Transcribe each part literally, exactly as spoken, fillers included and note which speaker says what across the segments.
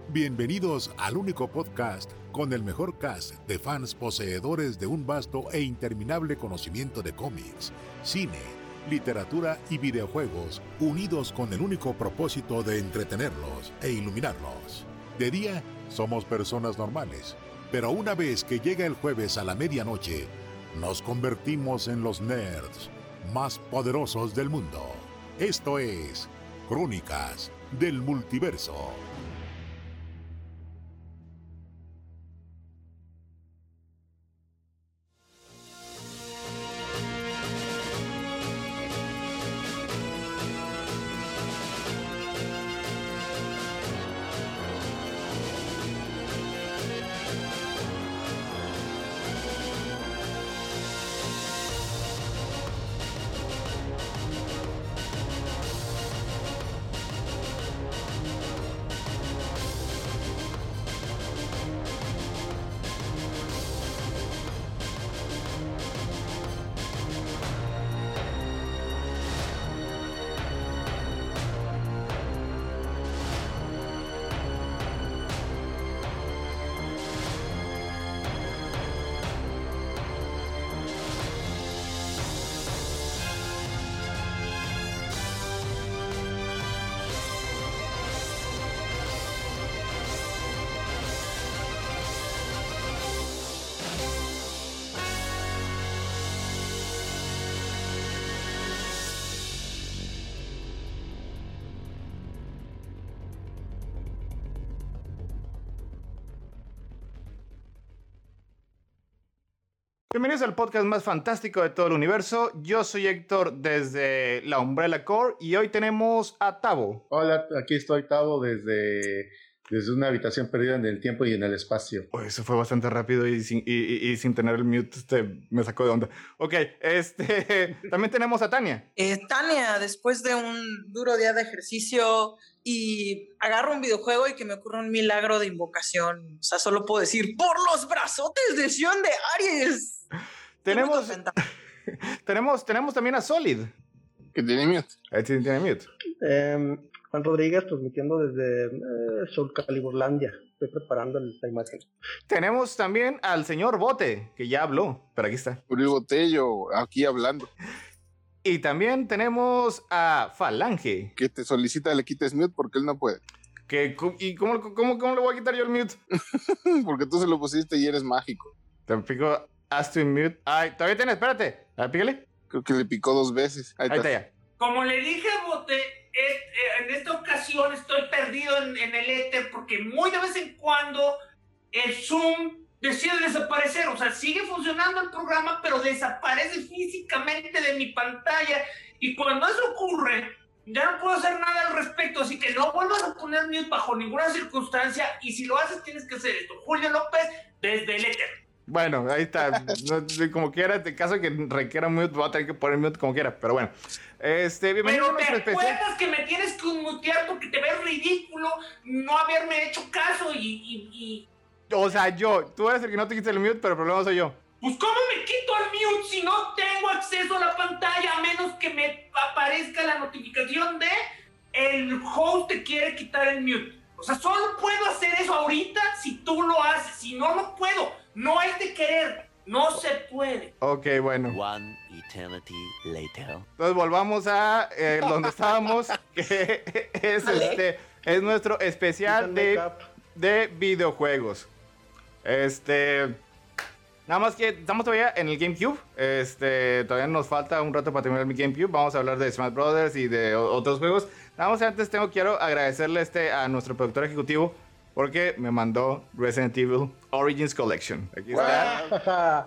Speaker 1: Bienvenidos al único podcast con el mejor cast de fans poseedores de un vasto e interminable conocimiento de cómics, cine, literatura y videojuegos, unidos con el único propósito de entretenerlos e iluminarlos. De día, somos personas normales, pero una vez que llega el jueves a la medianoche, nos convertimos en los nerds más poderosos del mundo. Esto es Crónicas del Multiverso.
Speaker 2: Bienvenidos al podcast más fantástico de todo el universo. Yo soy Héctor desde la Umbrella Corps y hoy tenemos a Tavo.
Speaker 3: Hola, aquí estoy, Tavo, desde, desde una habitación perdida en el tiempo y en el espacio.
Speaker 2: Oh, eso fue bastante rápido y sin, y, y, y sin tener el mute este, me sacó de onda. Ok, este, también tenemos a Tania.
Speaker 4: Eh, Tania, después de un duro día de ejercicio y agarro un videojuego y que me ocurre un milagro de invocación. O sea, solo puedo decir, ¡por los brazotes de Sion de Aries!
Speaker 2: Tenemos, tenemos, tenemos también a Solid.
Speaker 5: Que tiene mute.
Speaker 2: Ahí sí tiene mute.
Speaker 6: Eh, Juan Rodríguez transmitiendo desde eh, Soul Caliburlandia. Estoy preparando la imagen.
Speaker 2: Tenemos también al señor Bote, que ya habló, pero aquí está.
Speaker 5: Uriel Botello, aquí hablando.
Speaker 2: Y también tenemos a Falange.
Speaker 5: Que te solicita le quites mute porque él no puede.
Speaker 2: Que, ¿Y cómo, cómo, cómo le voy a quitar yo el mute?
Speaker 5: Porque tú se lo pusiste y eres mágico.
Speaker 2: Te pico Ask to mute. Ay, todavía tienes, espérate. A ver, pícale.
Speaker 5: Creo que le picó dos veces. Ahí,
Speaker 2: Ahí está ya.
Speaker 7: Como le dije a Bote, eh, en esta ocasión estoy perdido en, en el éter porque muy de vez en cuando el Zoom decide desaparecer. O sea, sigue funcionando el programa, pero desaparece físicamente de mi pantalla. Y cuando eso ocurre, ya no puedo hacer nada al respecto. Así que no vuelvas a poner mute bajo ninguna circunstancia. Y si lo haces, tienes que hacer esto. Julio López, desde el éter.
Speaker 2: Bueno, ahí está. No, como quiera, en caso de que requiera mute, voy a tener que poner mute como quiera. Pero bueno. Este, bienvenido
Speaker 7: Pero
Speaker 2: a nuestro
Speaker 7: te
Speaker 2: especial.
Speaker 7: acuerdas que me tienes que mutear porque te ves ridículo no haberme hecho caso y, y, y...
Speaker 2: O sea, yo. Tú eres el que no te quita el mute, pero el problema soy yo.
Speaker 7: Pues ¿cómo me quito el mute si no tengo acceso a la pantalla a menos que me aparezca la notificación de el host te quiere quitar el mute? O sea, solo puedo hacer eso ahorita si tú lo haces. Si no, no puedo. No es de querer. No se puede.
Speaker 2: Ok, bueno.
Speaker 8: One eternity later.
Speaker 2: Entonces volvamos a eh, donde estábamos, que es este es nuestro especial de, de videojuegos. Este, nada más que estamos todavía en el GameCube. Este, todavía nos falta un rato para terminar mi GameCube. Vamos a hablar de Smash Brothers y de o- otros juegos. Nada más antes tengo quiero agradecerle este a nuestro productor ejecutivo porque me mandó Resident Evil Origins Collection. Aquí está.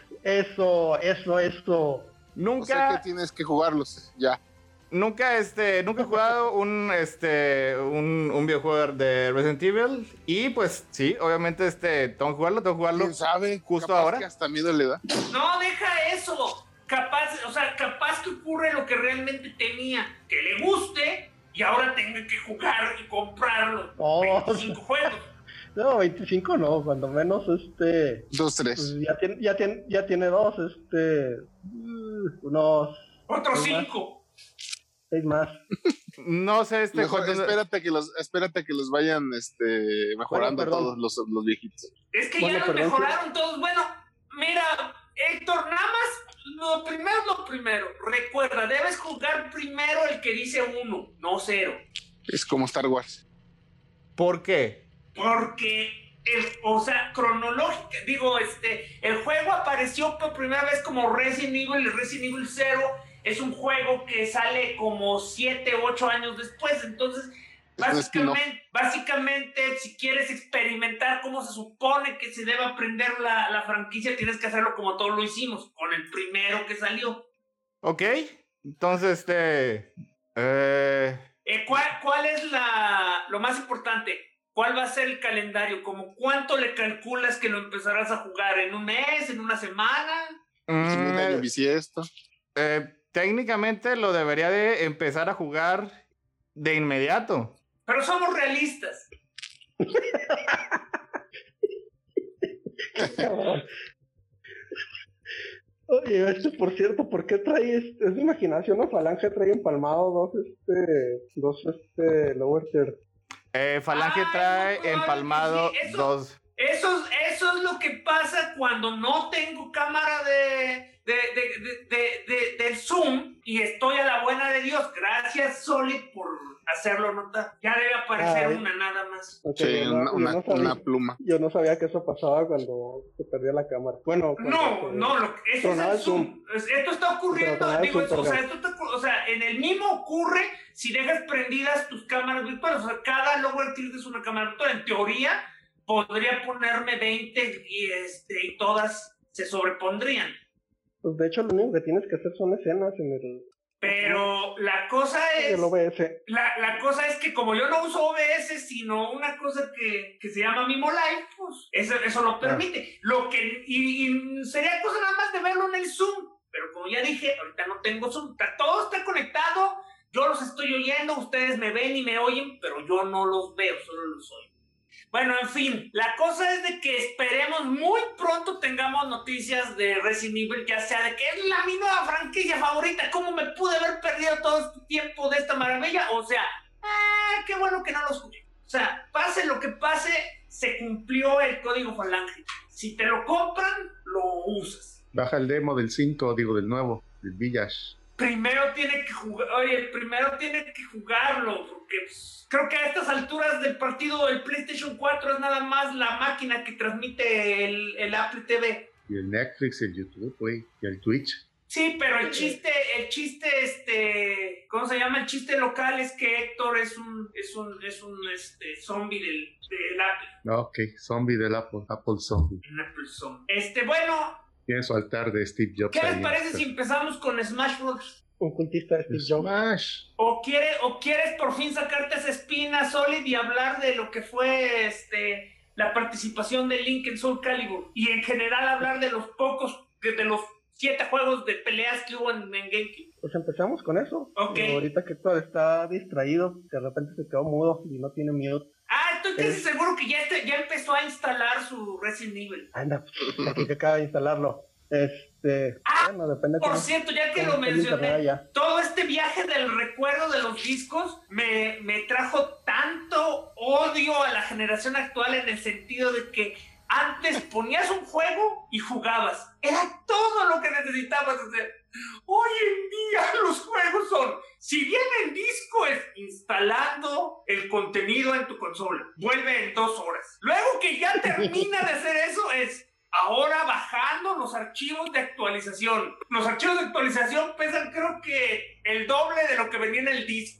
Speaker 6: Eso, eso, eso.
Speaker 2: Nunca.
Speaker 5: O sea que tienes que jugarlos, ya.
Speaker 2: Nunca, este, nunca he jugado un, este, un, un videojuego de Resident Evil. Y pues, sí, obviamente, este, tengo que jugarlo, tengo que jugarlo.
Speaker 5: ¿Quién sabe?
Speaker 2: Justo
Speaker 5: Capaz
Speaker 2: ahora.
Speaker 5: Que hasta miedo le da.
Speaker 7: No, deja eso. Capaz, o sea, capaz que ocurre lo que realmente tenía. Que le guste y ahora tenga que jugar y comprarlo.
Speaker 6: Oh.
Speaker 7: veinticinco juegos.
Speaker 6: No, veinticinco no, cuando menos este...
Speaker 5: Dos, tres.
Speaker 6: Pues ya, tiene, ya, tiene, ya tiene dos, este... uh, unos...
Speaker 7: Otros
Speaker 6: unos-
Speaker 7: cinco.
Speaker 6: Es más.
Speaker 2: No sé, este
Speaker 5: Mejor,
Speaker 2: cuando-
Speaker 5: espérate que los, espérate que los vayan este, mejorando
Speaker 6: Bueno, perdón.
Speaker 5: todos los, los viejitos.
Speaker 7: Es que
Speaker 6: Bueno,
Speaker 7: ya los
Speaker 6: perdón,
Speaker 7: mejoraron todos. Bueno, mira, Héctor, nada más, lo primero es lo primero. Recuerda, debes jugar primero el que dice uno, no cero.
Speaker 5: Es como Star Wars.
Speaker 2: ¿Por qué?
Speaker 7: Porque, el, o sea, cronológica, digo, este, el juego apareció por primera vez como Resident Evil, Resident Evil cero es un juego que sale como siete, ocho años después, entonces, básicamente, básicamente, si quieres experimentar cómo se supone que se debe aprender la, la franquicia, tienes que hacerlo como todos lo hicimos, con el primero que salió.
Speaker 2: Ok, entonces, este... Eh...
Speaker 7: Eh, ¿cuál, ¿Cuál es la, lo más importante? ¿Cuál va a ser el calendario? ¿Cómo cuánto le calculas que lo empezarás a jugar? ¿En un mes? ¿En una semana?
Speaker 5: En un año
Speaker 2: mm,
Speaker 5: bisiesto.
Speaker 2: eh, técnicamente lo debería de empezar a jugar de inmediato.
Speaker 7: Pero somos realistas.
Speaker 6: Oye, este, por cierto, ¿por qué trae, este, es de imaginación, ¿no? Falange trae empalmado dos, este, dos, este, lower tier.
Speaker 2: Eh, Falange
Speaker 7: Ay,
Speaker 2: trae
Speaker 7: muy probable
Speaker 2: empalmado
Speaker 7: que sí, eso-
Speaker 2: dos...
Speaker 7: Eso, eso es lo que pasa cuando no tengo cámara de, de, de, de, de- de- del Zoom y estoy a la buena de Dios. Gracias, Solid, por hacerlo notar. Ya debe aparecer
Speaker 6: Ay.
Speaker 7: una nada más.
Speaker 6: Ok,
Speaker 5: Sí,
Speaker 6: yo, no,
Speaker 5: una,
Speaker 6: yo
Speaker 5: una,
Speaker 6: no sabía,
Speaker 5: una pluma.
Speaker 6: yo no sabía que eso pasaba cuando se perdía la cámara. Bueno, cuando
Speaker 7: No,
Speaker 6: se-
Speaker 7: no, lo, ese es
Speaker 6: tronaba
Speaker 7: el
Speaker 6: el
Speaker 7: Zoom. Es- Esto está ocurriendo,
Speaker 6: Tronaba el
Speaker 7: digo,
Speaker 6: Zoom,
Speaker 7: es- o, sea,
Speaker 6: perdón.
Speaker 7: esto está ocur- o sea, en el mismo ocurre si dejas prendidas tus cámaras virtuales. O sea, cada lower tier es una cámara virtual. En teoría, podría ponerme veinte y, este, y todas se sobrepondrían.
Speaker 6: Pues de hecho lo único que tienes que hacer son escenas en el,
Speaker 7: Pero la cosa
Speaker 6: en
Speaker 7: es,
Speaker 6: el O B S.
Speaker 7: la, la cosa es que como yo no uso O B S, sino una cosa que, que se llama Mimo Live, pues eso, eso lo permite. Lo que, y, y sería cosa nada más de verlo en el Zoom. Pero como ya dije, ahorita no tengo Zoom. Está- todo está conectado, yo los estoy oyendo, ustedes me ven y me oyen, pero yo no los veo, solo los oigo. Bueno, en fin, la cosa es de que esperemos muy pronto tengamos noticias de Resident Evil, ya sea de que es la mi nueva franquicia favorita, cómo me pude haber perdido todo este tiempo de esta maravilla, o sea, ah, qué bueno que no los jugué. O sea, pase lo que pase, se cumplió el código Falange. Si te lo compran, lo usas.
Speaker 3: Baja el demo del cinco, digo, del nuevo, del Village.
Speaker 7: Primero tiene que jugar, oye, primero tiene que jugarlo, porque pues, creo que a estas alturas del partido el PlayStation cuatro es nada más la máquina que transmite el, el Apple T V.
Speaker 3: Y el Netflix, el YouTube, güey, y el Twitch.
Speaker 7: Sí, pero el chiste, el chiste, este, ¿cómo se llama? El chiste local es que Héctor es un, es un, es un, este, zombie del, del Apple,
Speaker 3: No, ok, zombie del Apple, Apple Zombie.
Speaker 7: un Apple zombie. Este, bueno,
Speaker 3: Tiene su altar de Steve Jobs.
Speaker 7: ¿qué les
Speaker 3: ahí,
Speaker 7: parece
Speaker 3: este.
Speaker 7: si empezamos con Smash Bros?
Speaker 6: Un cultista de Steve Jobs.
Speaker 3: Smash.
Speaker 7: ¿O, quiere, ¿O quieres por fin sacarte esa espina, Solid, y hablar de lo que fue este, la participación de Link en Soul Calibur? Y en general hablar de los pocos, de, de los siete juegos de peleas que hubo en, en GameCube.
Speaker 6: Pues empezamos con eso.
Speaker 7: Ok.
Speaker 6: Pero ahorita que Héctor está distraído, de repente se quedó mudo y no tiene mute.
Speaker 7: Ah, estoy casi
Speaker 6: Eh.
Speaker 7: seguro que ya, este, ya empezó a instalar su Resident Evil.
Speaker 6: Anda, aquí que acaba de instalarlo. Este,
Speaker 7: Ah,
Speaker 6: bueno, depende
Speaker 7: Por
Speaker 6: cómo-
Speaker 7: cierto, ya que
Speaker 6: cómo
Speaker 7: lo
Speaker 6: esté el internet
Speaker 7: mencioné,
Speaker 6: allá.
Speaker 7: todo este viaje del recuerdo de los discos me, me trajo tanto odio a la generación actual en el sentido de que antes ponías un juego y jugabas. Era todo lo que necesitabas hacer. Hoy en día los juegos son, si bien el disco es instalando el contenido en tu consola, vuelve en dos horas. Luego que ya termina de hacer eso es ahora bajando los archivos de actualización. Los archivos de actualización pesan creo que el doble de lo que venía en el disco.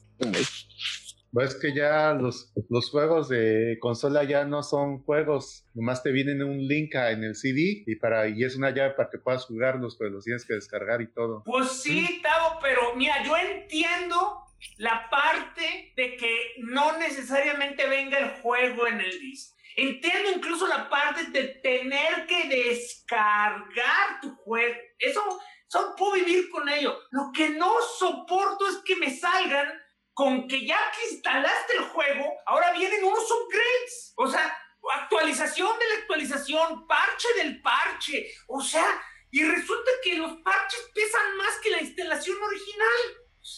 Speaker 3: Pues es que ya los, los juegos de consola ya no son juegos, nomás te vienen un link a- en el C D y, para, y es una llave para que puedas jugarlos, pero los tienes que descargar y todo.
Speaker 7: Pues sí, Tavo, pero mira, yo entiendo la parte de que no necesariamente venga el juego en el disco. Entiendo incluso la parte de tener que descargar tu juego. Eso, eso puedo vivir con ello. Lo que no soporto es que me salgan con que ya que instalaste el juego, ahora vienen unos upgrades. O sea, actualización de la actualización, parche del parche. O sea, y resulta que los parches pesan más que la instalación original.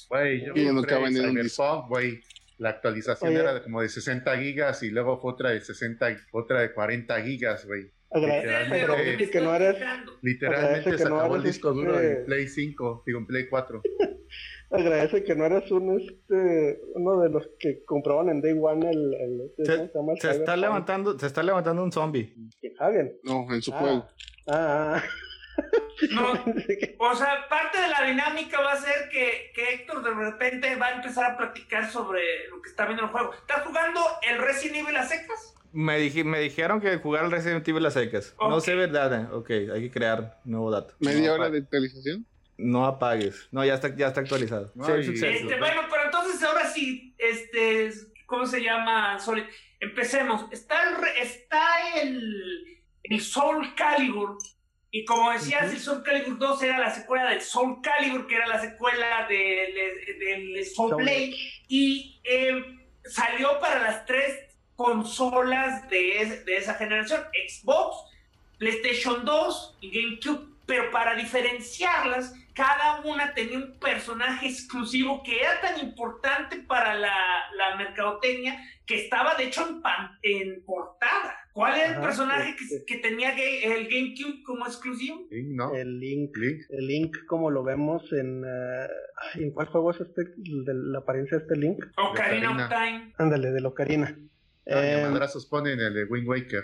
Speaker 3: Güey, yo
Speaker 5: Y no
Speaker 3: compré
Speaker 5: caben en un
Speaker 3: Cyberpunk, güey. La actualización
Speaker 6: Oye.
Speaker 3: era de como de sesenta gigas y luego fue otra de sesenta, otra de cuarenta gigas, güey.
Speaker 6: Agra-
Speaker 3: Literalmente-
Speaker 6: agradece que no eres,
Speaker 3: Literalmente
Speaker 6: Agradece que
Speaker 3: se
Speaker 6: no
Speaker 3: acabó el
Speaker 6: eres
Speaker 3: disco duro
Speaker 6: este-
Speaker 3: en Play cinco, digo en Play cuatro.
Speaker 6: agradece que no eres un este uno de los que compraban en Day One el, el este,
Speaker 2: Se,
Speaker 6: ¿cómo se llama? El
Speaker 2: se está
Speaker 6: Cyberpunk.
Speaker 2: levantando, se está levantando un zombie.
Speaker 6: Que Hagen.
Speaker 5: No, en su
Speaker 6: Ah.
Speaker 5: juego.
Speaker 6: Ah, ah.
Speaker 7: No,
Speaker 6: Pensé que-
Speaker 7: o sea, parte de la dinámica va a ser que, que Héctor de repente va a empezar a platicar sobre lo que está viendo en el juego. ¿Estás jugando el Resident Evil a secas?
Speaker 2: Me, dije, me dijeron que jugar al Resident Evil a secas. No
Speaker 7: Ok.
Speaker 2: sé verdad. eh. Ok, hay que crear nuevo dato.
Speaker 5: Media
Speaker 2: no
Speaker 5: hora
Speaker 2: apa-
Speaker 5: de actualización.
Speaker 2: No apagues. No, ya está, ya está actualizado.
Speaker 3: No,
Speaker 2: Sí, hay
Speaker 3: y-
Speaker 2: suceso.
Speaker 7: Este, bueno, pero entonces ahora sí, este, ¿cómo se llama? Solid? Empecemos. Está el, re- está el, el Soul Calibur. Y como decías, el Soul Calibur dos era la secuela del Soul Calibur, que era la secuela del, del Soul
Speaker 6: Soul
Speaker 7: Blade. Y eh, salió para las tres consolas de, es- de esa generación: Xbox, PlayStation dos y GameCube. Pero para diferenciarlas, cada una tenía un personaje exclusivo que era tan importante para la, la mercadotecnia que estaba de hecho en, pan- en portada. ¿Cuál era el
Speaker 6: Ajá,
Speaker 7: personaje
Speaker 6: este-
Speaker 7: que, que tenía ga- el GameCube como exclusivo?
Speaker 3: Sí, ¿no?
Speaker 6: El Link,
Speaker 3: Link.
Speaker 6: el Link como lo vemos en eh, ay, ¿en cuál juego es este de la apariencia de este Link?
Speaker 7: Ocarina of
Speaker 3: Ocarina.
Speaker 7: Time.
Speaker 6: Ándale, de Ocarina.
Speaker 3: Ah, y a
Speaker 6: Eh,
Speaker 3: madrazos ponen el de Wind Waker.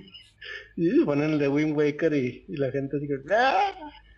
Speaker 6: y ponen el de Wind Waker y, y la gente dice ¡ah!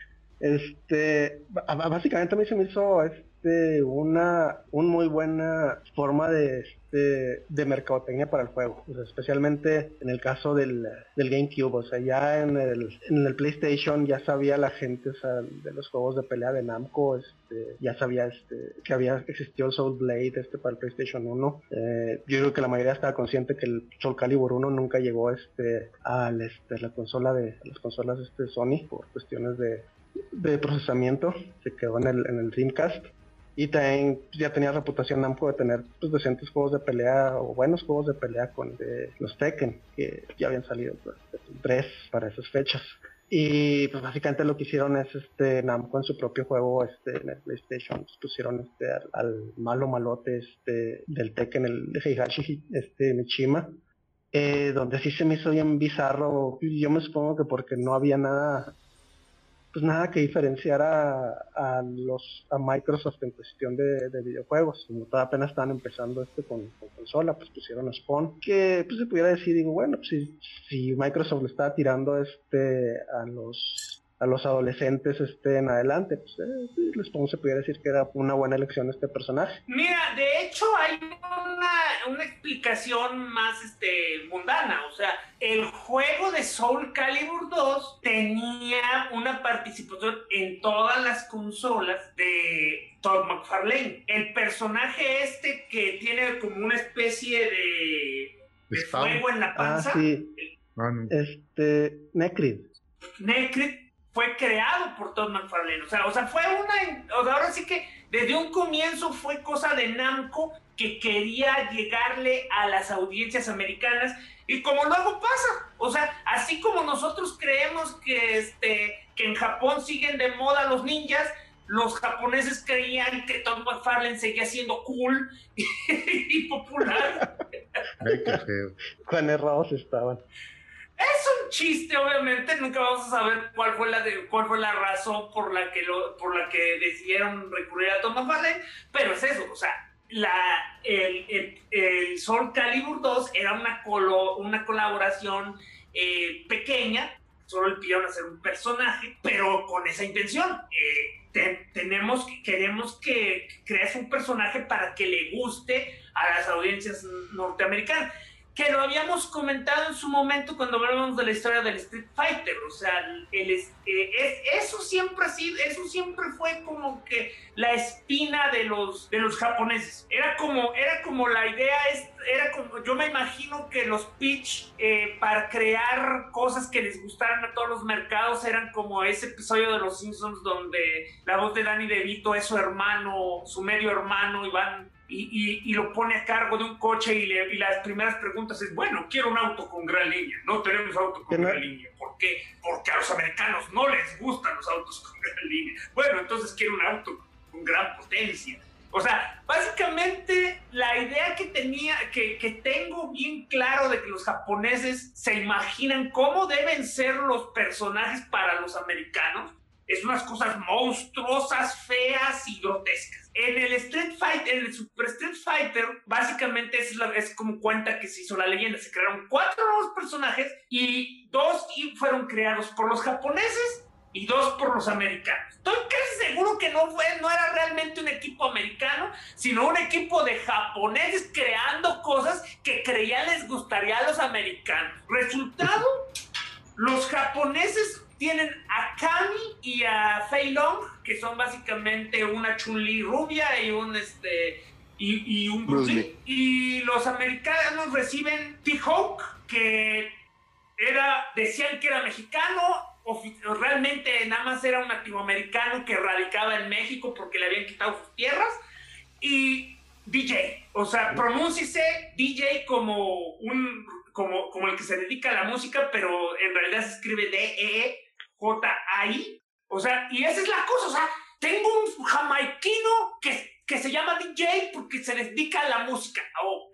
Speaker 6: Este, b- básicamente a mí se me hizo este una un muy buena forma de este de mercadotecnia para el juego, o sea, especialmente en el caso del, del GameCube, o sea, ya en el, en el PlayStation ya sabía la gente, o sea, de los juegos de pelea de Namco, este, ya sabía este que había existió el Soul Blade este para el PlayStation uno. Eh, yo creo que la mayoría estaba consciente que el Soul Calibur uno nunca llegó este al este la consola de a las consolas este Sony por cuestiones de de procesamiento, se quedó en el, en el Dreamcast. Y también ya tenía reputación Namco de tener pues, decentes juegos de pelea o buenos juegos de pelea con de los Tekken, que ya habían salido pues, tres para esas fechas. Y pues básicamente lo que hicieron es este Namco en su propio juego este en el PlayStation pues, pusieron este al, al malo malote este del Tekken, el de Heihachi este Mishima, eh, donde sí se me hizo bien bizarro. Yo me supongo que porque no había nada pues nada que diferenciara a, a los a Microsoft en cuestión de, de videojuegos, como todavía apenas estaban empezando este con, con consola, pues pusieron a Spawn, que pues se pudiera decir, digo, bueno, pues si, si Microsoft le estaba tirando este a los a los adolescentes este en adelante, pues eh, sí, Spawn se pudiera decir que era una buena elección este personaje.
Speaker 7: Mira, de hecho hay una, una explicación más este, mundana. O sea, el juego de Soul Calibur dos tenía una participación en todas las consolas de Todd McFarlane. El personaje este que tiene como una especie de, de
Speaker 3: Spawn.
Speaker 7: fuego en la
Speaker 6: Ah,
Speaker 7: panza,
Speaker 6: sí,
Speaker 3: Ah, no.
Speaker 6: este Necrid.
Speaker 7: Necrid, fue creado por Todd McFarlane. O sea, o sea, fue una... O sea, ahora sí que desde un comienzo fue cosa de Namco que quería llegarle a las audiencias americanas. Y como luego pasa, o sea, así como nosotros creemos que, este, que en Japón siguen de moda los ninjas, los japoneses creían que Todd McFarlane seguía siendo cool y, y popular.
Speaker 3: Ay, qué feo.
Speaker 6: Cuán errados estaban.
Speaker 7: Es un chiste, obviamente, nunca vamos a saber cuál fue la de, cuál fue la razón por la que lo, por la que decidieron recurrir a Todd McFarlane, pero es eso, o sea, la, el, el, el Soul Calibur dos era una, colo, una colaboración eh, pequeña, solo le pidieron hacer un personaje, pero con esa intención. Eh, te, tenemos, queremos que crees un personaje para que le guste a las audiencias norteamericanas, que lo habíamos comentado en su momento cuando hablábamos de la historia del Street Fighter. O sea, el, eh, es, eso siempre ha sido, eso siempre fue como que la espina de los, de los japoneses. Era como, era como la idea, es, era como, yo me imagino que los pitch eh, para crear cosas que les gustaran a todos los mercados eran como ese episodio de Los Simpsons donde la voz de Danny DeVito es su hermano, su medio hermano, y van... Y, y, y lo pone a cargo de un coche y, le, y las primeras preguntas es, bueno, quiero un auto con gran línea. No tenemos auto con gran línea. ¿Por qué? Porque a los americanos no les gustan los autos con gran línea. Bueno, entonces quiero un auto con gran potencia. O sea, básicamente la idea que tenía, que, que tengo bien claro de que los japoneses se imaginan cómo deben ser los personajes para los americanos, es unas cosas monstruosas, feas y grotescas. En el Street Fighter, en el Super Street Fighter, básicamente es, la, es como cuenta que se hizo la leyenda. Se crearon cuatro nuevos personajes y dos fueron creados por los japoneses y dos por los americanos. Estoy casi seguro que no fue, no era realmente un equipo americano, sino un equipo de japoneses creando cosas que creían les gustaría a los americanos. Resultado, los japoneses tienen a Kami y a Fei Long, que son básicamente una Chun-Li rubia y un este y, y un Bruce Lee. Y los americanos reciben T-Hawk, que era, decían que era mexicano, realmente nada más era un latinoamericano que radicaba en México porque le habían quitado sus tierras, y D J, o sea, pronúnciese D J como un como, como el que se dedica a la música, pero en realidad se escribe D E J A I, o sea, y esa es la cosa, o sea, tengo un jamaiquino que, que se llama D J porque se dedica a la música, ok,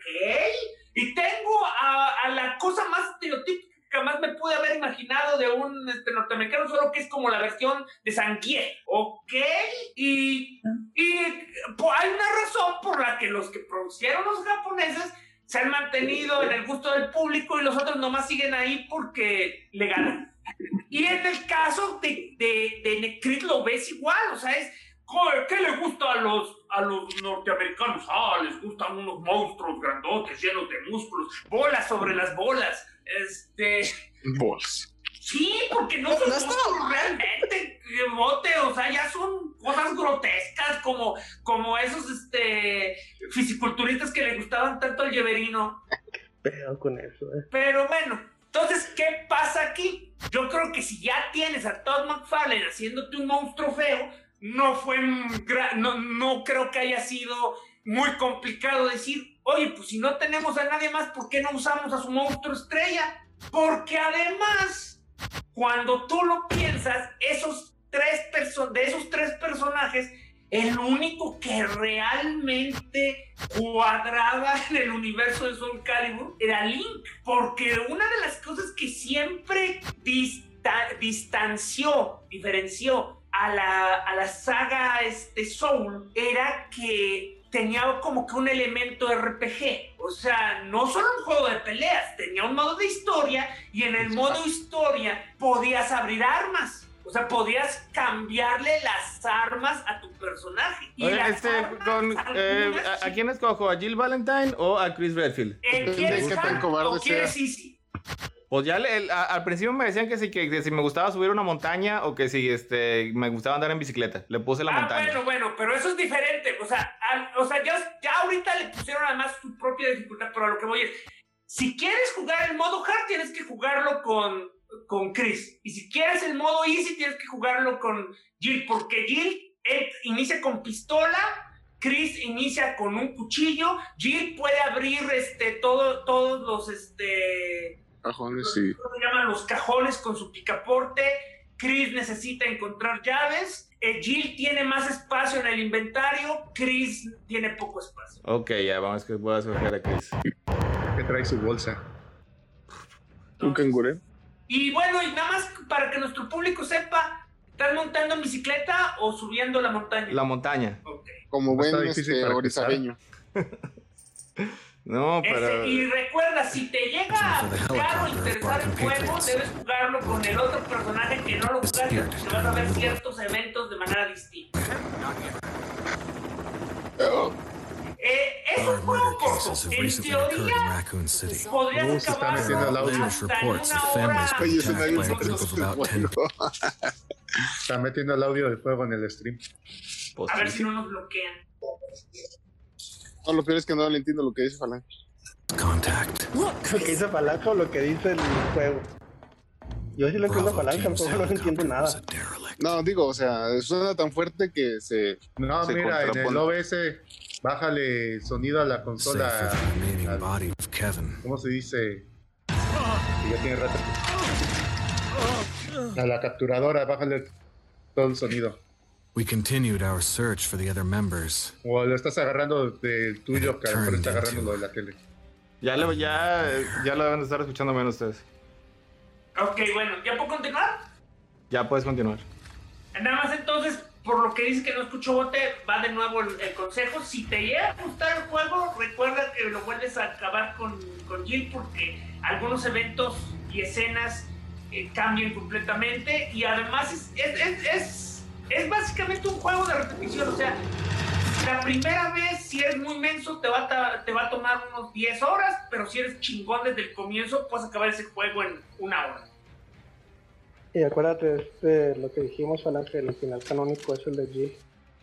Speaker 7: y tengo a, a la cosa más estereotípica que jamás me pude haber imaginado de un este, norteamericano, solo que es como la versión de Sanguier, ok, y, y pues, hay una razón por la que los que produjeron los japoneses se han mantenido en el gusto del público y los otros nomás siguen ahí porque le ganan. Y en el caso de, de, de Chris lo ves igual, o sea, es ¿qué le gusta a los, a los norteamericanos? Ah, les gustan unos monstruos grandotes, llenos de músculos, bolas sobre las bolas, este...
Speaker 5: Bolas.
Speaker 7: Sí, porque no son monstruos realmente, bote, o sea, ya son cosas grotescas, como, como esos, este, fisiculturistas que le gustaban tanto al Yeverino.
Speaker 6: Pero con eso, eh.
Speaker 7: Pero bueno, entonces, ¿qué pasa aquí? Yo creo que si ya tienes a Todd McFarlane haciéndote un monstruo feo, no fue, no, no creo que haya sido muy complicado decir, oye, pues si no tenemos a nadie más, ¿por qué no usamos a su monstruo estrella? Porque además, cuando tú lo piensas, esos tres perso- de esos tres personajes, el único que realmente cuadraba en el universo de Soul Calibur era Link, porque una de las cosas que siempre dista- distanció, diferenció a la, a la saga este, Soul era que tenía como que un elemento R P G, o sea, no solo un juego de peleas, tenía un modo de historia y en el modo historia podías abrir armas. O sea, podías cambiarle las armas a tu personaje. Y
Speaker 2: Oye, este, con, eh, ¿a, ¿a quién escojo? ¿A Jill Valentine o a Chris Redfield?
Speaker 7: Eh, ¿Quieres Han o quieres Easy?
Speaker 2: Pues ya le, el, a, al principio me decían que si, que, que si me gustaba subir una montaña o que si este, me gustaba andar en bicicleta. Le puse la
Speaker 7: ah,
Speaker 2: montaña.
Speaker 7: Bueno, bueno, pero eso es diferente. O sea, al, o sea ya, ya ahorita le pusieron además su propia dificultad, pero a lo que voy es, si quieres jugar el modo hard, tienes que jugarlo con... con Chris, y si quieres el modo easy tienes que jugarlo con Jill, porque Jill él, inicia con pistola, Chris inicia con un cuchillo, Jill puede abrir este todo, todos los este
Speaker 5: cajones, sí.
Speaker 7: ¿Cómo se llaman? Los cajones con su picaporte. Chris necesita encontrar llaves. eh, Jill tiene más espacio en el inventario, Chris tiene poco espacio.
Speaker 2: Ok, ya vamos, que voy a escoger a Chris.
Speaker 3: ¿Qué trae su bolsa?
Speaker 5: ¿Un canguré?
Speaker 7: Y bueno, y nada más para que nuestro público sepa, ¿estás montando en bicicleta o subiendo la montaña?
Speaker 2: La montaña.
Speaker 7: Okay.
Speaker 5: Como buen este, orizabeño.
Speaker 2: No, pero...
Speaker 7: Ese, y recuerda, si te llega a jugar o interesar el juego, debes jugarlo con el otro personaje que no lo jugaste, porque vas a ver ciertos eventos de manera distinta.
Speaker 5: Oh.
Speaker 7: Eh, es un juego corto. En teoría, podrías
Speaker 3: Uh, se está metiendo el audio.
Speaker 7: hasta en una hora.
Speaker 5: Oye, se me dio un
Speaker 3: Está metiendo el audio del juego en el stream.
Speaker 2: Pues,
Speaker 7: A ver
Speaker 2: sí.
Speaker 7: si no nos bloquean.
Speaker 5: No, lo peor es que no le entiendo lo que dice Falan.
Speaker 6: Lo que dice Palanca o lo que dice el juego. Yo sí lo entiendo a Palanca, pero no entiendo nada.
Speaker 5: No, digo, o sea, suena tan fuerte que se...
Speaker 3: No,
Speaker 5: se
Speaker 3: mira, en el
Speaker 5: contrapone.
Speaker 3: O B S, bájale sonido a la consola. Al, ¿Cómo se dice? Que ya tiene rato. A la capturadora, bájale todo el sonido.
Speaker 9: We continued our search for the other members.
Speaker 3: O lo estás agarrando del tuyo, que pero está agarrando lo de la tele.
Speaker 2: Ya lo, ya, ya lo van a estar escuchando menos ustedes.
Speaker 7: Ok, bueno, ¿ya puedo continuar?
Speaker 2: Ya puedes continuar.
Speaker 7: Nada más entonces, por lo que dice que no escucho bote, va de nuevo el, el consejo. Si te llega a gustar el juego, recuerda que lo vuelves a acabar con, con Jill, porque algunos eventos y escenas eh, cambian completamente. Y además es, es, es, es, es básicamente un juego de repetición. O sea, la primera vez, si eres muy menso, te va, a, te va a tomar unos diez horas, pero si eres chingón desde el comienzo, puedes acabar ese juego en una hora.
Speaker 6: Y acuérdate, este, lo que dijimos, Alan, que el final canónico es el de Jill.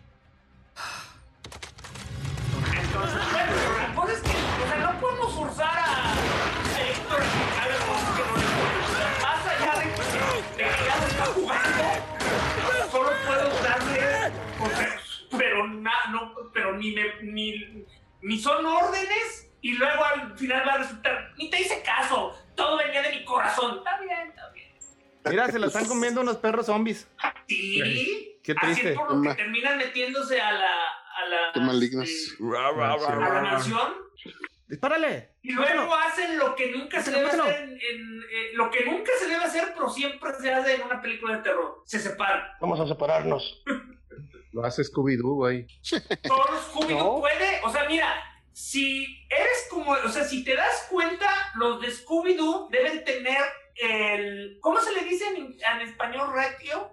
Speaker 7: Entonces, bueno, pero la cosa es que, o sea, no podemos forzar a, a Héctor a que haga cosas que no le pueden. O sea, más allá de que, de que ya se está jugando, solo puedo darle consejos, pero, na, no, pero ni, me, ni, ni son órdenes, y luego al final va a resultar, ni te hice caso, todo venía de mi corazón. Está bien, está bien.
Speaker 2: Mira, se lo están comiendo unos perros zombies.
Speaker 7: Sí.
Speaker 2: Qué triste.
Speaker 7: Así por lo que terminan metiéndose a la... A la
Speaker 5: Qué malignos.
Speaker 7: Este, a la mansión.
Speaker 2: ¡Dispárale!
Speaker 7: Y luego
Speaker 2: Mátalo.
Speaker 7: hacen lo que nunca se debe
Speaker 2: Mátalo.
Speaker 7: hacer en, en eh, lo que nunca se debe hacer, pero siempre se hace en una película de terror. Se separan.
Speaker 6: Vamos a separarnos.
Speaker 3: Lo hace Scooby-Doo, güey.
Speaker 7: Solo Scooby-Doo
Speaker 6: No.
Speaker 7: puede. O sea, mira, si eres como... O sea, si te das cuenta, los de Scooby-Doo deben tener el... ¿Cómo se le dice en, en español ratio?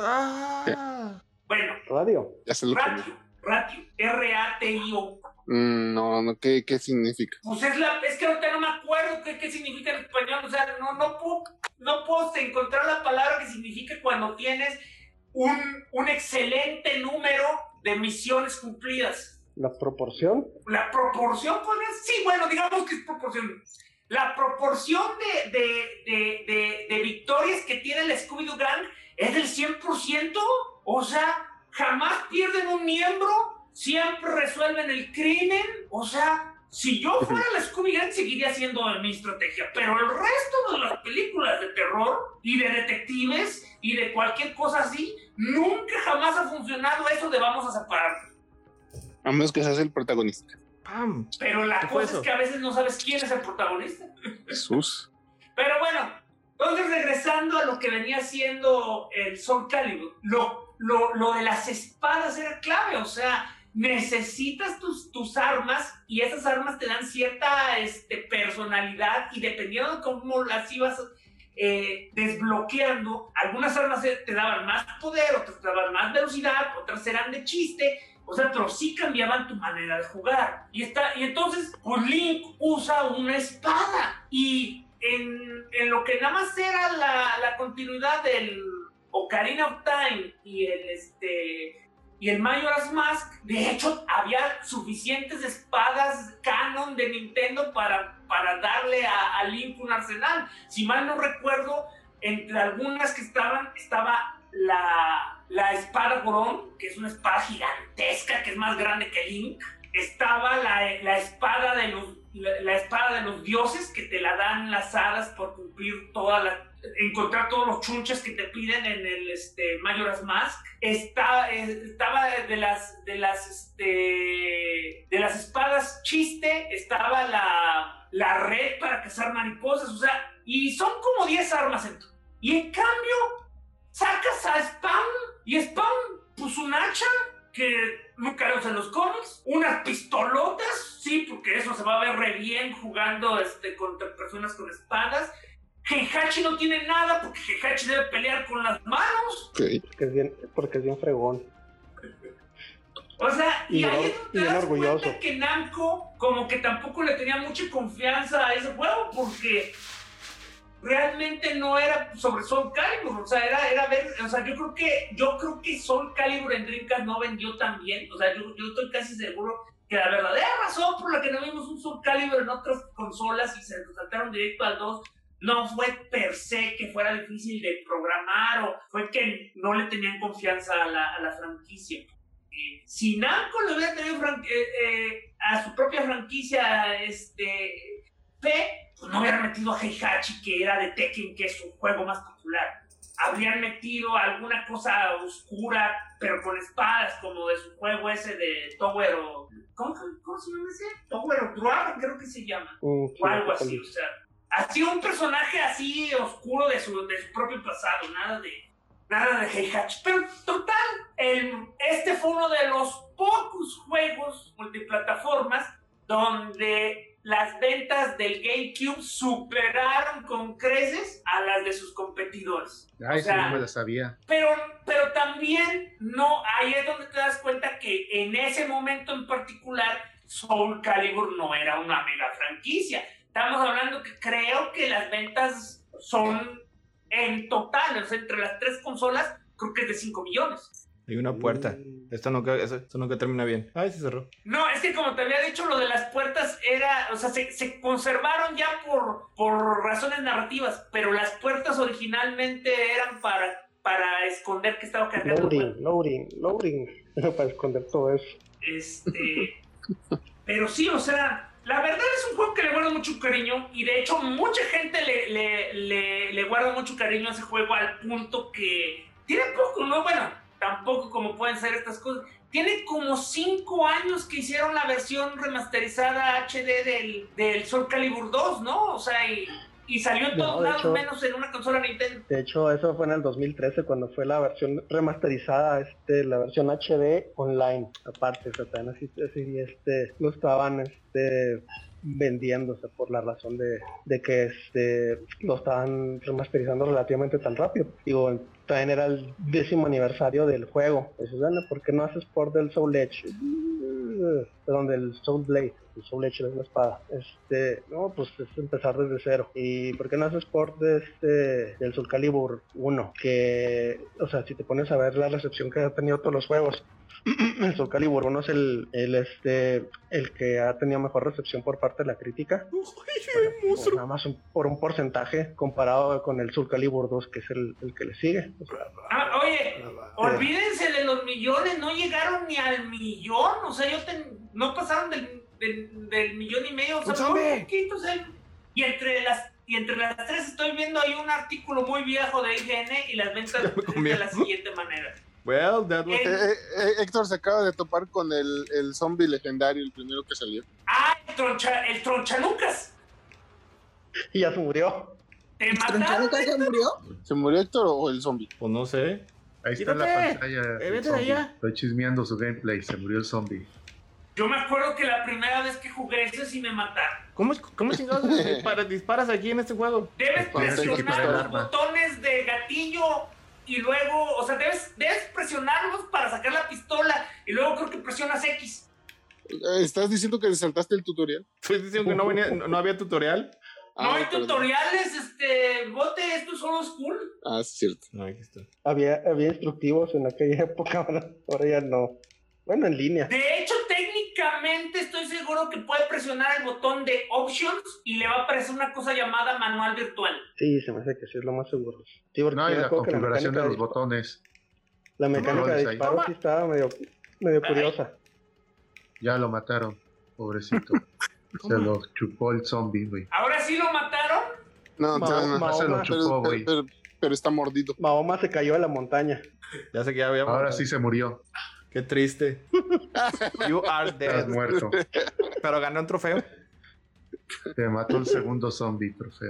Speaker 2: Ah.
Speaker 7: Bueno,
Speaker 6: Radio.
Speaker 5: Ya se lo comí.
Speaker 7: ratio. Ratio. R A T I O.
Speaker 5: Mm, no, no, ¿qué, qué significa?
Speaker 7: Pues es la, es que ahorita no me acuerdo qué, qué significa en español, o sea, no, no puedo, no puedo encontrar la palabra que significa cuando tienes un, un excelente número de misiones cumplidas.
Speaker 6: La proporción.
Speaker 7: La proporción, podría, sí, bueno, digamos que es proporción. La proporción de, de, de, de, de victorias que tiene el Scooby-Doo Gang es del cien por ciento, o sea, jamás pierden un miembro, siempre resuelven el crimen. O sea, si yo fuera la Scooby Gang seguiría siendo mi estrategia, pero el resto de las películas de terror y de detectives y de cualquier cosa así, nunca jamás ha funcionado eso de vamos a separarnos.
Speaker 5: A menos que seas el protagonista.
Speaker 2: ¡Pam!
Speaker 7: Pero la
Speaker 2: ¿Qué fue
Speaker 7: cosa
Speaker 2: eso?
Speaker 7: es que a veces no sabes quién es el protagonista.
Speaker 5: Jesús.
Speaker 7: Pero bueno, entonces regresando a lo que venía siendo el Soul Calibur, lo, lo, lo de las espadas era clave, o sea, necesitas tus, tus armas y esas armas te dan cierta este, personalidad y dependiendo de cómo las ibas eh, desbloqueando, algunas armas te daban más poder, otras te daban más velocidad, otras eran de chiste. O sea, pero sí cambiaban tu manera de jugar. Y, está, y entonces, pues Link usa una espada. Y en, en lo que nada más era la, la continuidad del Ocarina of Time y el, este, y el Majora's Mask, de hecho, había suficientes espadas canon de Nintendo para, para darle a, a Link un arsenal. Si mal no recuerdo, entre algunas que estaban, estaba la, la espada Goron, que es una espada gigantesca, que es más grande que Link. Estaba la, la espada de los la, la espada de los dioses, que te la dan las hadas por cumplir toda la, encontrar todos los chunches que te piden en el este, Majora's Mask. Está, eh, estaba de las de las este, de las espadas chiste, estaba la, la red para cazar mariposas, o sea, y son como diez armas en todo. Y en cambio sacas a Spawn, y Spawn, pues un hacha, que nunca lo usan en los cómics, unas pistolotas, sí, porque eso se va a ver re bien jugando este, contra personas con espadas. Heihachi no tiene nada, porque Heihachi debe pelear con las manos.
Speaker 5: Okay.
Speaker 6: Porque es bien, porque es bien fregón.
Speaker 7: O sea, y,
Speaker 6: Y
Speaker 7: ahí
Speaker 6: or-
Speaker 7: es donde
Speaker 6: y
Speaker 7: te
Speaker 6: bien
Speaker 7: das
Speaker 6: orgulloso.
Speaker 7: cuenta que Namco como que tampoco le tenía mucha confianza a ese juego, porque realmente no era sobre Soul Calibur, o sea, era, era ver, o sea, yo creo que, yo creo que Soul Calibur en Dreamcast no vendió tan bien, o sea, yo, yo estoy casi seguro que la verdadera razón por la que no vimos un Soul Calibur en otras consolas y se nos saltaron directo al dos, no fue per se que fuera difícil de programar, o fue que no le tenían confianza a la, a la franquicia. Eh, si Namco le hubiera tenido fran- eh, eh, a su propia franquicia este, fe, pues no hubiera metido a Heihachi, que era de Tekken, que es su juego más popular. habrían metido alguna cosa oscura, pero con espadas, como de su juego ese de Tower o... ¿Cómo, cómo se llama ese? Tower of War, creo que se llama. Uh, o algo así, o sea... Así un personaje así oscuro de su, de su propio pasado, nada de... Nada de Heihachi. Pero total, el, este fue uno de los pocos juegos multiplataformas donde las ventas del GameCube superaron con creces a las de sus competidores.
Speaker 3: Ay,
Speaker 7: o sea,
Speaker 3: sí, no me lo sabía.
Speaker 7: Pero, pero también, no, ahí es donde te das cuenta que en ese momento en particular, Soul Calibur no era una mega franquicia. Estamos hablando que creo que las ventas son en total, o sea, entre las tres consolas, creo que es de cinco millones.
Speaker 2: Hay una puerta. Esto nunca, esto, esto nunca termina bien. Ay, se cerró.
Speaker 7: No, es que como te había dicho, lo de las puertas era... O sea, se, se conservaron ya por, por razones narrativas, pero las puertas originalmente eran para, para esconder que estaba cargando.
Speaker 6: Loading, loading, loading. Para esconder todo eso.
Speaker 7: Este... pero sí, o sea... La verdad es un juego que le guardo mucho cariño y de hecho mucha gente le, le, le, le guarda mucho cariño a ese juego al punto que tiene poco, ¿no? Bueno, tampoco como pueden ser estas cosas. Tiene como cinco años que hicieron la versión remasterizada H D del, del Soul Calibur dos, ¿no? O sea, y, y salió en todos no, lados, hecho, menos en una consola Nintendo.
Speaker 6: De hecho, eso fue en el dos mil trece cuando fue la versión remasterizada, este, la versión H D online, aparte, o sea, también así, así este, lo estaban este, vendiéndose por la razón de, de que este, lo estaban remasterizando relativamente tan rápido. Digo, también era el décimo aniversario del juego. Eso, bueno, ¿por qué no haces port del Soul Edge? Perdón, del Soul Blade. El Soul Edge es la espada. Este, no, pues es empezar desde cero. ¿Y por qué no haces port de este, del Soul Calibur uno? Que, o sea, si te pones a ver la recepción que ha tenido todos los juegos, el Soul Calibur uno es el, el, este, el que ha tenido mejor recepción por parte de la crítica. Uy, bueno, por nada más un, por un porcentaje comparado con el Soul Calibur dos, que es el, el que le sigue. O sea,
Speaker 7: ah, oye, olvídense de los millones, no llegaron ni al millón. O sea, yo ten, no pasaron del, del, del millón y medio. O sea, muy poquito, o sea, y entre las y entre las tres estoy viendo ahí un artículo muy viejo de I G N y las ventas de la siguiente manera.
Speaker 2: Well, that was...
Speaker 5: eh, eh, eh, Héctor se acaba de topar con el, el zombie legendario, el primero que salió.
Speaker 7: Ah, el, troncha, el Tronchalucas.
Speaker 6: Y ya se murió.
Speaker 7: ¿Te mataron?
Speaker 4: ¿Se murió?
Speaker 5: ¿Se murió Héctor o el zombie?
Speaker 2: Pues no sé.
Speaker 3: Ahí está en la pantalla.
Speaker 2: Eh, vete de allá.
Speaker 3: Estoy chismeando su gameplay. Se murió el zombie.
Speaker 7: Yo me acuerdo que la primera vez que jugué ese sí me mataron.
Speaker 2: ¿Cómo, cómo chingados disparas, disparas aquí en este juego?
Speaker 7: Debes presionar los botones de gatillo y luego, o sea, debes, debes presionarlos para sacar la pistola y luego creo que presionas X.
Speaker 5: ¿Estás diciendo que saltaste el tutorial?
Speaker 2: ¿Estás diciendo que no, venía, no, no había tutorial?
Speaker 7: No
Speaker 5: ah,
Speaker 7: hay
Speaker 5: perdón.
Speaker 7: tutoriales, este, bote, esto solo es cool.
Speaker 5: Ah, es cierto.
Speaker 2: No, aquí está.
Speaker 6: Había, había instructivos en aquella época, ahora, ahora ya no. Bueno, en línea.
Speaker 7: De hecho, técnicamente estoy seguro que puede presionar el botón de Options y le va a aparecer una cosa llamada manual virtual.
Speaker 6: Sí, se me hace que sí es lo más seguro. Sí,
Speaker 3: no, y la configuración la de los botones.
Speaker 6: La mecánica de disparo sí estaba medio, medio curiosa.
Speaker 3: Ya lo mataron, pobrecito. Se lo chupó el zombie, güey.
Speaker 7: ¿Ahora sí lo mataron?
Speaker 5: No,
Speaker 6: Ma
Speaker 5: no,
Speaker 6: Mahoma,
Speaker 3: se lo chupó, güey.
Speaker 5: pero, pero, pero, pero está mordido.
Speaker 6: Mahoma se cayó de la montaña.
Speaker 2: Ya sé que ya había
Speaker 3: Ahora
Speaker 2: matado.
Speaker 3: sí se murió.
Speaker 2: Qué triste. You are dead.
Speaker 3: Estás muerto.
Speaker 2: Pero ganó un trofeo.
Speaker 3: Te mató el segundo zombie, trofeo.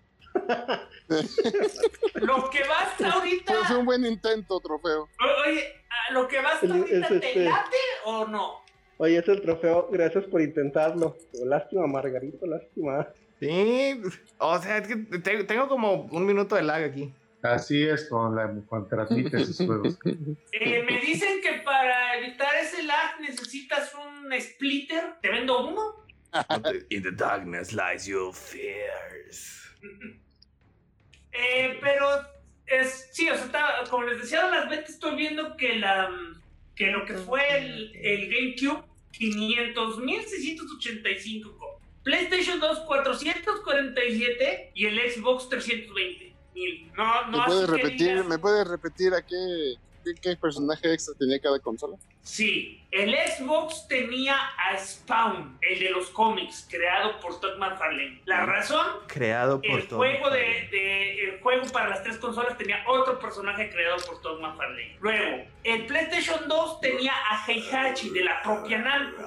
Speaker 7: Lo que va hasta ahorita...
Speaker 5: Fue, fue un buen intento, trofeo.
Speaker 7: Oye, lo que va hasta
Speaker 6: El,
Speaker 7: ahorita,
Speaker 6: es
Speaker 7: ¿te
Speaker 6: este...
Speaker 7: late o no?
Speaker 6: Oye, es el trofeo, gracias por intentarlo. Lástima, Margarito, lástima.
Speaker 2: Sí, o sea, es que te, tengo como un minuto de lag aquí.
Speaker 3: Así es con la, cuando transmite sus juegos.
Speaker 7: Eh, me dicen que para evitar ese lag necesitas un splitter. ¿Te vendo uno?
Speaker 8: In the darkness lies your fears.
Speaker 7: Eh, pero es, sí, o sea, está, como les decía, las ventas estoy viendo que la que lo que fue el, el GameCube quinientos mil seiscientos ochenta y cinco, PlayStation dos cuatrocientos cuarenta y siete y el Xbox trescientos veinte mil. No, no.
Speaker 5: ¿Me puedes
Speaker 7: así que
Speaker 5: repetir,
Speaker 7: digas,
Speaker 5: ¿me puedes repetir a qué, qué, qué personaje extra tenía cada consola?
Speaker 7: Sí, el Xbox tenía a Spawn, el de los cómics, creado por Todd McFarlane. La razón,
Speaker 2: creado por
Speaker 7: el
Speaker 2: Todd
Speaker 7: juego de,
Speaker 2: McFarlane.
Speaker 7: de el juego para las tres consolas tenía otro personaje creado por Todd McFarlane. Luego, el PlayStation dos tenía a Heihachi de la propia Namco,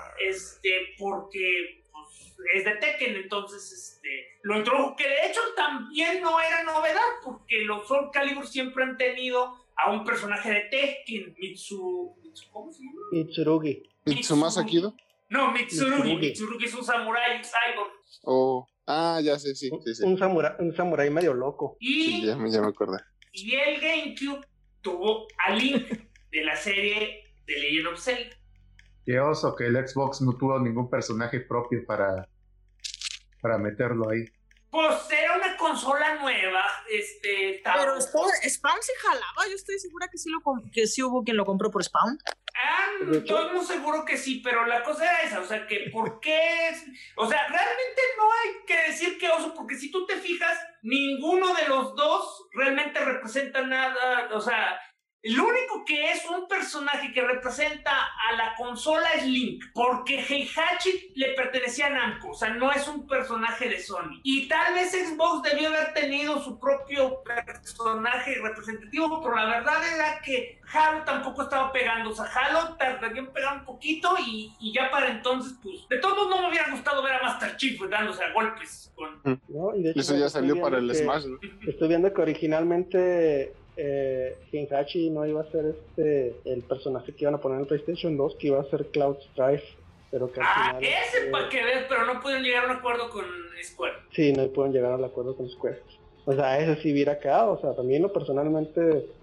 Speaker 7: este, porque pues, es de Tekken, entonces este, lo introdujo, que de hecho también no era novedad, porque los Soul Calibur siempre han tenido a un personaje de Tekken, Mitsu... ¿Cómo se llama?
Speaker 6: Mitsurugi.
Speaker 5: ¿Mitsumasa Kido?
Speaker 7: No, Mitsurugi.
Speaker 6: Mitsurugi.
Speaker 7: Mitsurugi es un samurái, un cyborg.
Speaker 5: Oh, ah, ya sé, sí, sí, sí.
Speaker 6: Un samurái, un samurái medio loco.
Speaker 7: Y,
Speaker 5: Sí, ya, me- ya me acordé.
Speaker 7: y el GameCube tuvo a Link de la serie de Legend of Zelda.
Speaker 3: Qué oso que el Xbox no tuvo ningún personaje propio para, para meterlo ahí.
Speaker 7: Pues era una consola nueva, este... Tavo.
Speaker 4: Pero Spawn, Spawn se jalaba, yo estoy segura que sí, lo comp- que sí hubo quien lo compró por Spawn.
Speaker 7: Ah, estoy muy seguro que sí, pero la cosa era esa, o sea, que ¿por qué? es- O sea, realmente no hay que decir que oso, porque si tú te fijas, ninguno de los dos realmente representa nada, o sea, el único que es un personaje que representa a la consola es Link, porque Heihachi le pertenecía a Namco, o sea, no es un personaje de Sony. Y tal vez Xbox debió haber tenido su propio personaje representativo, pero la verdad era que Halo tampoco estaba pegando, o sea, Halo tardaría en pegar un poquito y, y ya para entonces, pues, de todos modos no me hubiera gustado ver a Master Chief dándose a golpes con...
Speaker 6: ¿No? Y de hecho,
Speaker 5: Eso ya
Speaker 6: estoy
Speaker 5: salió para
Speaker 6: viendo
Speaker 5: el
Speaker 6: que-
Speaker 5: Smash, ¿no?
Speaker 6: Estoy viendo que originalmente eh, Heihachi no iba a ser este el personaje que iban a poner en el PlayStation dos, que iba a ser Cloud Strife, pero que al
Speaker 7: Ah,
Speaker 6: final...
Speaker 7: ese
Speaker 6: eh,
Speaker 7: para que ves, pero no pudieron llegar a un acuerdo con Square.
Speaker 6: Sí, no pueden llegar al acuerdo con Square. O sea, ese sí hubiera quedado. O sea, también lo personalmente,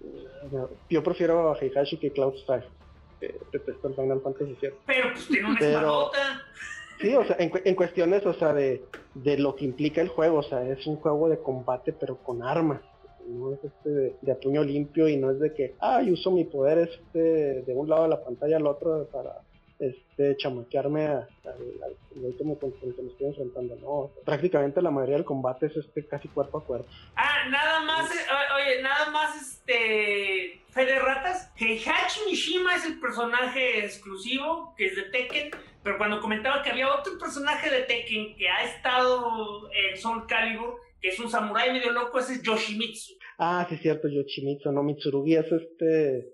Speaker 6: eh, yo prefiero a Heihachi que Cloud Strife. Eh, detesto el Final Fantasy siete.
Speaker 7: Pero pues tiene una
Speaker 6: Pero-
Speaker 7: espadota.
Speaker 6: Sí, o sea, en, cu- en cuestiones, o sea, de, de lo que implica el juego, o sea, es un juego de combate pero con armas. No es este de, de a puño limpio y no es de que, ah, yo uso mi poder este de un lado de la pantalla al otro para este chamaquearme a- al al güey que me, con con el que me estoy enfrentando. No, o sea, prácticamente la mayoría del combate es este casi cuerpo a cuerpo.
Speaker 7: Ah, nada más, eh, o- oye, nada más, este, fe de ratas. Heihachi Mishima es el personaje exclusivo, que es de Tekken, pero cuando comentaba que había otro personaje de Tekken que ha estado en Soul Calibur, que es un samurái medio loco, ese es Yoshimitsu.
Speaker 6: Ah, sí es cierto, Yoshimitsu, no, Mitsurugi es este,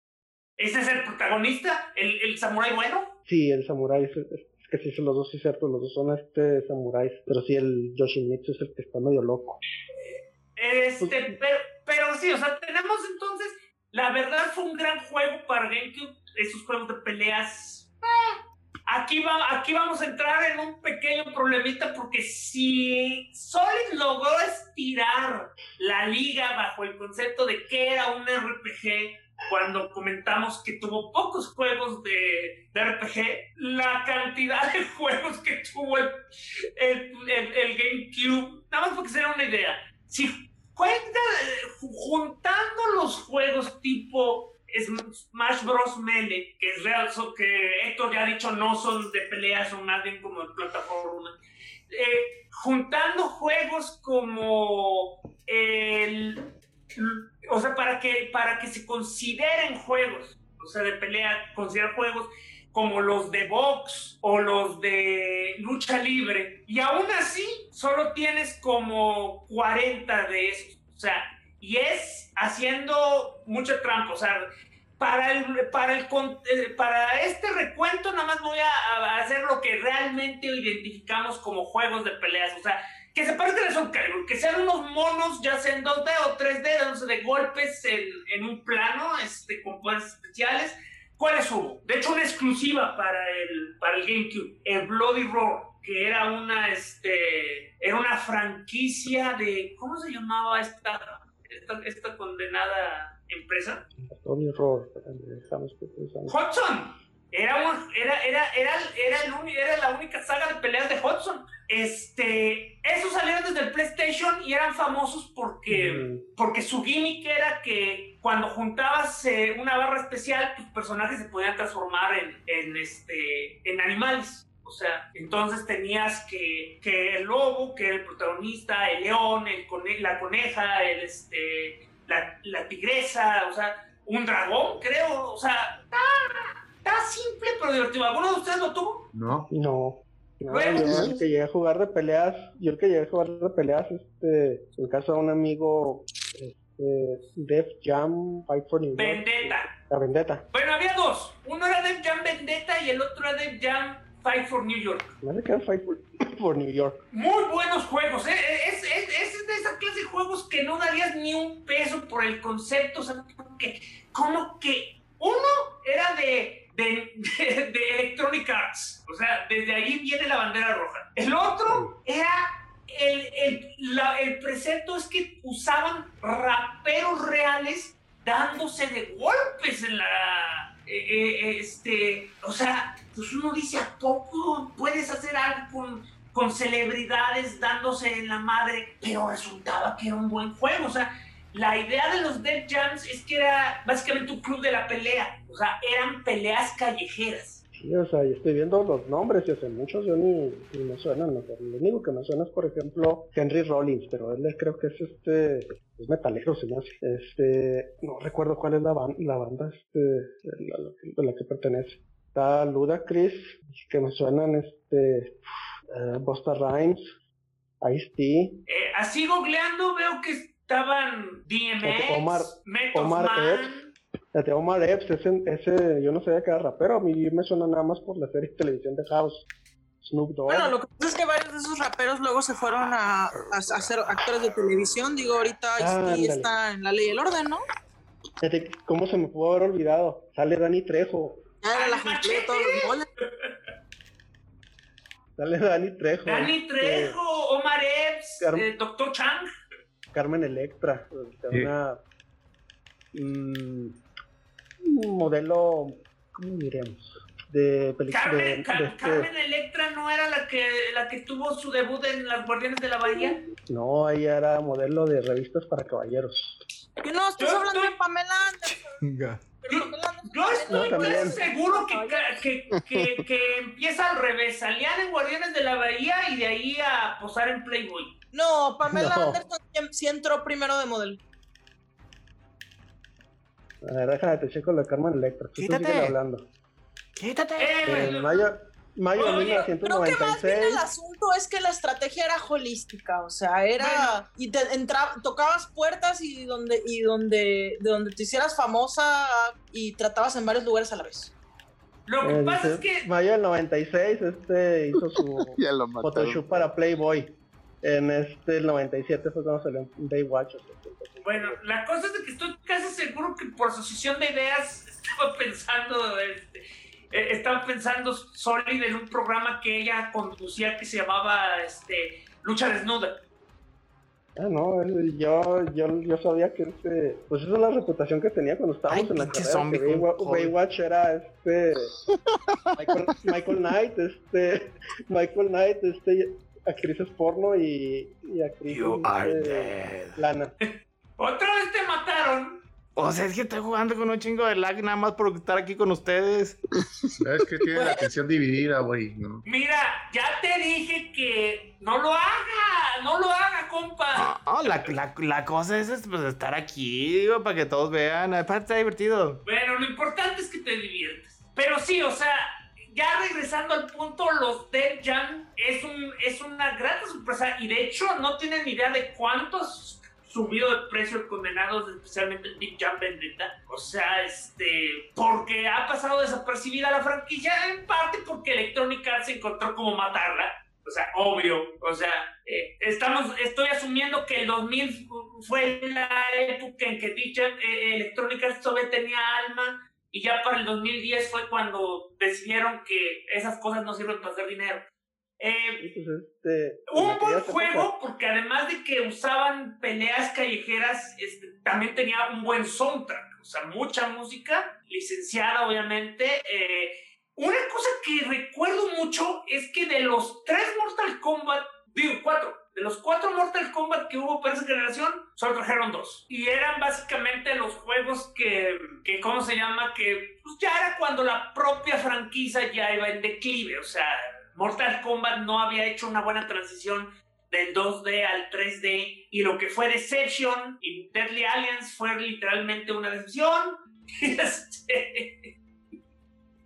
Speaker 7: Ese es el protagonista, el, el samurái bueno.
Speaker 6: sí, el samurái, es, es- es que sí, son los dos, sí es cierto, los dos son este samuráis, pero sí, el Yoshimitsu es el que está medio loco.
Speaker 7: Este,
Speaker 6: Pues-
Speaker 7: pero, pero sí, o sea, tenemos entonces, la verdad fue un gran juego para GameCube, esos juegos de peleas. eh, Aquí, va, aquí vamos a entrar en un pequeño problemita porque si Solid logró estirar la liga bajo el concepto de que era un R P G, cuando comentamos que tuvo pocos juegos de, de R P G, la cantidad de juegos que tuvo el, el, el- el GameCube, nada más porque se den una idea, si cuenta, eh, juntando los juegos tipo Smash Bros. Melee, que es real, so- que Héctor ya ha dicho no son de peleas, son más bien como de plataforma, eh, juntando juegos como el... O sea, para que, para que se consideren juegos, o sea, de pelea, considerar juegos como los de box o los de lucha libre, y aún así solo tienes como cuarenta de esos, o sea, y es haciendo mucha trampa, o sea, para, el, para, el, con- eh, para este recuento nada más voy a, a hacer lo que realmente identificamos como juegos de peleas, o sea, que se parezcan a Soul Calibur, que sean unos monos, ya sea en dos D o tres D, dándose de golpes en, en un plano, este, con poderes especiales. ¿Cuáles hubo? De hecho, una exclusiva para el, para el GameCube, el Bloody Roar, que era una, este, era una franquicia de, ¿cómo se llamaba esta, esta, esta condenada empresa?
Speaker 6: Tony Roar, estamos pensando.
Speaker 7: Hudson. Era, un, era, era, era, era, el uni- era la única saga de peleas de Hudson. Este, esos salieron desde el PlayStation y eran famosos porque,
Speaker 6: Mm.
Speaker 7: porque su gimmick era que cuando juntabas eh, una barra especial, tus personajes se podían transformar en, en, este, en animales. O sea, entonces tenías que, que el lobo, que era el protagonista, el león, el cone- la coneja, el, este, la, la tigresa, o sea, un dragón, creo, o sea, Está simple pero divertido. ¿Alguno de ustedes lo tuvo?
Speaker 3: No.
Speaker 6: No. No,
Speaker 7: Bueno,
Speaker 6: yo
Speaker 7: pues-
Speaker 6: el que llegué a jugar de peleas, yo el que llegué a jugar de peleas, este, en casa de un amigo, este, Def Jam Fight for New York.
Speaker 7: Vendetta.
Speaker 6: La Vendetta.
Speaker 7: Bueno, había dos. Uno era Def Jam Vendetta y el otro era Def Jam Fight for New York.
Speaker 6: No sé qué era Fight for, for New York.
Speaker 7: Muy buenos juegos, ¿eh? Es, es, es de esa clase de juegos que no darías ni un peso por el concepto. O sea, que, como que uno era de, de, de, de Electronic Arts. O sea, desde ahí viene la bandera roja. El otro era... El, el, la, el precepto es que usaban raperos reales dándose de golpes en la... Eh, eh, este, o sea, pues uno dice, ¿a poco puedes hacer algo con, con celebridades dándose en la madre? Pero resultaba que era un buen juego. O sea, la idea de los Def Jams es que era básicamente un club de la pelea. O sea, eran peleas callejeras.
Speaker 6: Sí, o sea, yo estoy viendo los nombres y hace muchos yo ni, ni me suenan. O sea, lo único que me suena es, por ejemplo, Henry Rollins, pero él creo que es este, es metalero, se me hace. Este, no recuerdo cuál es la, ban la banda este, de la, de la que pertenece. Está Ludacris, que me suenan, este, uh, Busta Rhymes, Ice-T.
Speaker 7: Eh, así googleando veo que estaban D M X,
Speaker 6: Omar,
Speaker 7: Method
Speaker 6: Omar
Speaker 7: Man.
Speaker 6: Epps. El de Omar Epps, ese, ese, yo no sabía que era rapero, a mí me suena nada más por la serie de televisión de House. Snoop Dogg.
Speaker 4: Bueno, lo que pasa es que varios de esos raperos luego se fueron a, a, a ser actores de televisión. Digo, ahorita
Speaker 6: Ah,
Speaker 4: Ice-T está en La Ley y el Orden, ¿no?
Speaker 6: Fíjate, ¿cómo se me pudo haber olvidado? Sale Dani Trejo.
Speaker 4: Ya era la gente de todos los moles.
Speaker 6: Sale Dani Trejo.
Speaker 7: Dani
Speaker 6: este,
Speaker 7: Trejo, Omar Epps,
Speaker 6: Car-
Speaker 7: eh, Doctor Chang.
Speaker 6: Carmen Electra. este,
Speaker 3: Sí.
Speaker 6: Una. mm, un modelo. ¿Cómo diremos? De película.
Speaker 7: Carmen,
Speaker 6: De,
Speaker 7: Car-
Speaker 6: de este-
Speaker 7: Carmen Electra no era la que, la que tuvo su debut en Las Guardianes de la Bahía.
Speaker 6: No, ella era modelo de revistas para caballeros.
Speaker 4: Que no, estás
Speaker 7: Yo
Speaker 4: hablando
Speaker 7: estoy-
Speaker 4: de Pamela Anderson. Pero
Speaker 7: Yo-
Speaker 4: Pamela Anderson
Speaker 7: Yo estoy
Speaker 6: No, también.
Speaker 7: casi seguro que, ca- que, que, que empieza al revés. Salían en Guardianes de la Bahía y de ahí a posar en Playboy.
Speaker 4: No, Pamela
Speaker 6: No.
Speaker 4: Anderson sí- sí entró primero de modelo.
Speaker 6: A ver, déjame te checo la Carmen Electra. Tú
Speaker 2: Quítate.
Speaker 6: sigues hablando.
Speaker 2: ¡Quítate!
Speaker 7: Eh,
Speaker 6: En mayo, mayo de
Speaker 7: Oye,
Speaker 6: mil novecientos
Speaker 4: Creo que
Speaker 6: noventa y
Speaker 4: más bien
Speaker 6: seis.
Speaker 4: el asunto es que la estrategia era holística, o sea, era y te entraba, tocabas puertas y donde y donde de donde te hicieras famosa y tratabas en varios lugares a la vez.
Speaker 7: Lo que
Speaker 6: Eh,
Speaker 7: pasa
Speaker 6: dice,
Speaker 7: es que
Speaker 6: mayo del noventa y seis, este hizo su
Speaker 5: Ya lo mataron.
Speaker 6: Photoshoot para Playboy. En este, el noventa y siete fue cuando salió en Baywatch. o sea,
Speaker 7: Bueno, la cosa es de que estoy casi seguro que por asociación de ideas estaba pensando, este, eh, estaba pensando Solid en un programa que ella conducía que se llamaba este, Lucha Desnuda.
Speaker 6: Ah, no, él- yo, yo, yo sabía que este, pues esa es la reputación que tenía cuando estábamos
Speaker 2: Ay,
Speaker 6: en la
Speaker 2: pinche
Speaker 6: carrera.
Speaker 2: zombie
Speaker 6: que
Speaker 2: con
Speaker 6: Baywa-
Speaker 2: COVID.
Speaker 6: Baywatch era este Michael, Michael Knight, este Michael Knight, este actrices porno y, y actrices
Speaker 2: You are
Speaker 6: este,
Speaker 2: dead.
Speaker 6: lana.
Speaker 7: Otra vez te mataron.
Speaker 2: O sea, es que estoy jugando con un chingo de lag nada más por estar aquí con ustedes.
Speaker 3: Es que tiene la atención dividida, güey, ¿no?
Speaker 7: Mira, ya te dije que no lo haga, no lo haga, compa.
Speaker 2: No, la, la, la cosa es es, pues, estar aquí, digo, para que todos vean. Aparte está divertido.
Speaker 7: Bueno, lo importante es que te diviertas. Pero sí, o sea, ya regresando al punto, los Def Jam es, un, es una grata sorpresa y de hecho no tienen idea de cuántos subido de precio el condenados, especialmente el Big Jam Vendetta. O sea, este, porque ha pasado desapercibida la franquicia, en parte porque Electronic Arts encontró cómo matarla. O sea, obvio. O sea, eh, estamos, estoy asumiendo que el dos mil fue la época en que dicha eh, Electronic Arts todavía tenía alma. Y ya para el dos mil diez fue cuando decidieron que esas cosas no sirven para hacer dinero. Eh,
Speaker 6: Pues, este, en
Speaker 7: un buen
Speaker 6: aquellas
Speaker 7: juego,
Speaker 6: épocas-
Speaker 7: porque además de que usaban peleas callejeras, este, también tenía un buen soundtrack. O sea, mucha música, licenciada obviamente. Eh, una cosa que recuerdo mucho es que de los tres Mortal Kombat, digo cuatro, de los cuatro Mortal Kombat que hubo para esa generación, solo trajeron dos. Y eran básicamente los juegos que, que ¿cómo se llama? Que pues, ya era cuando la propia franquicia ya iba en declive. O sea, Mortal Kombat no había hecho una buena transición del dos D al tres D. Y lo que fue Deception y Deadly Alliance fue literalmente una decepción. Este,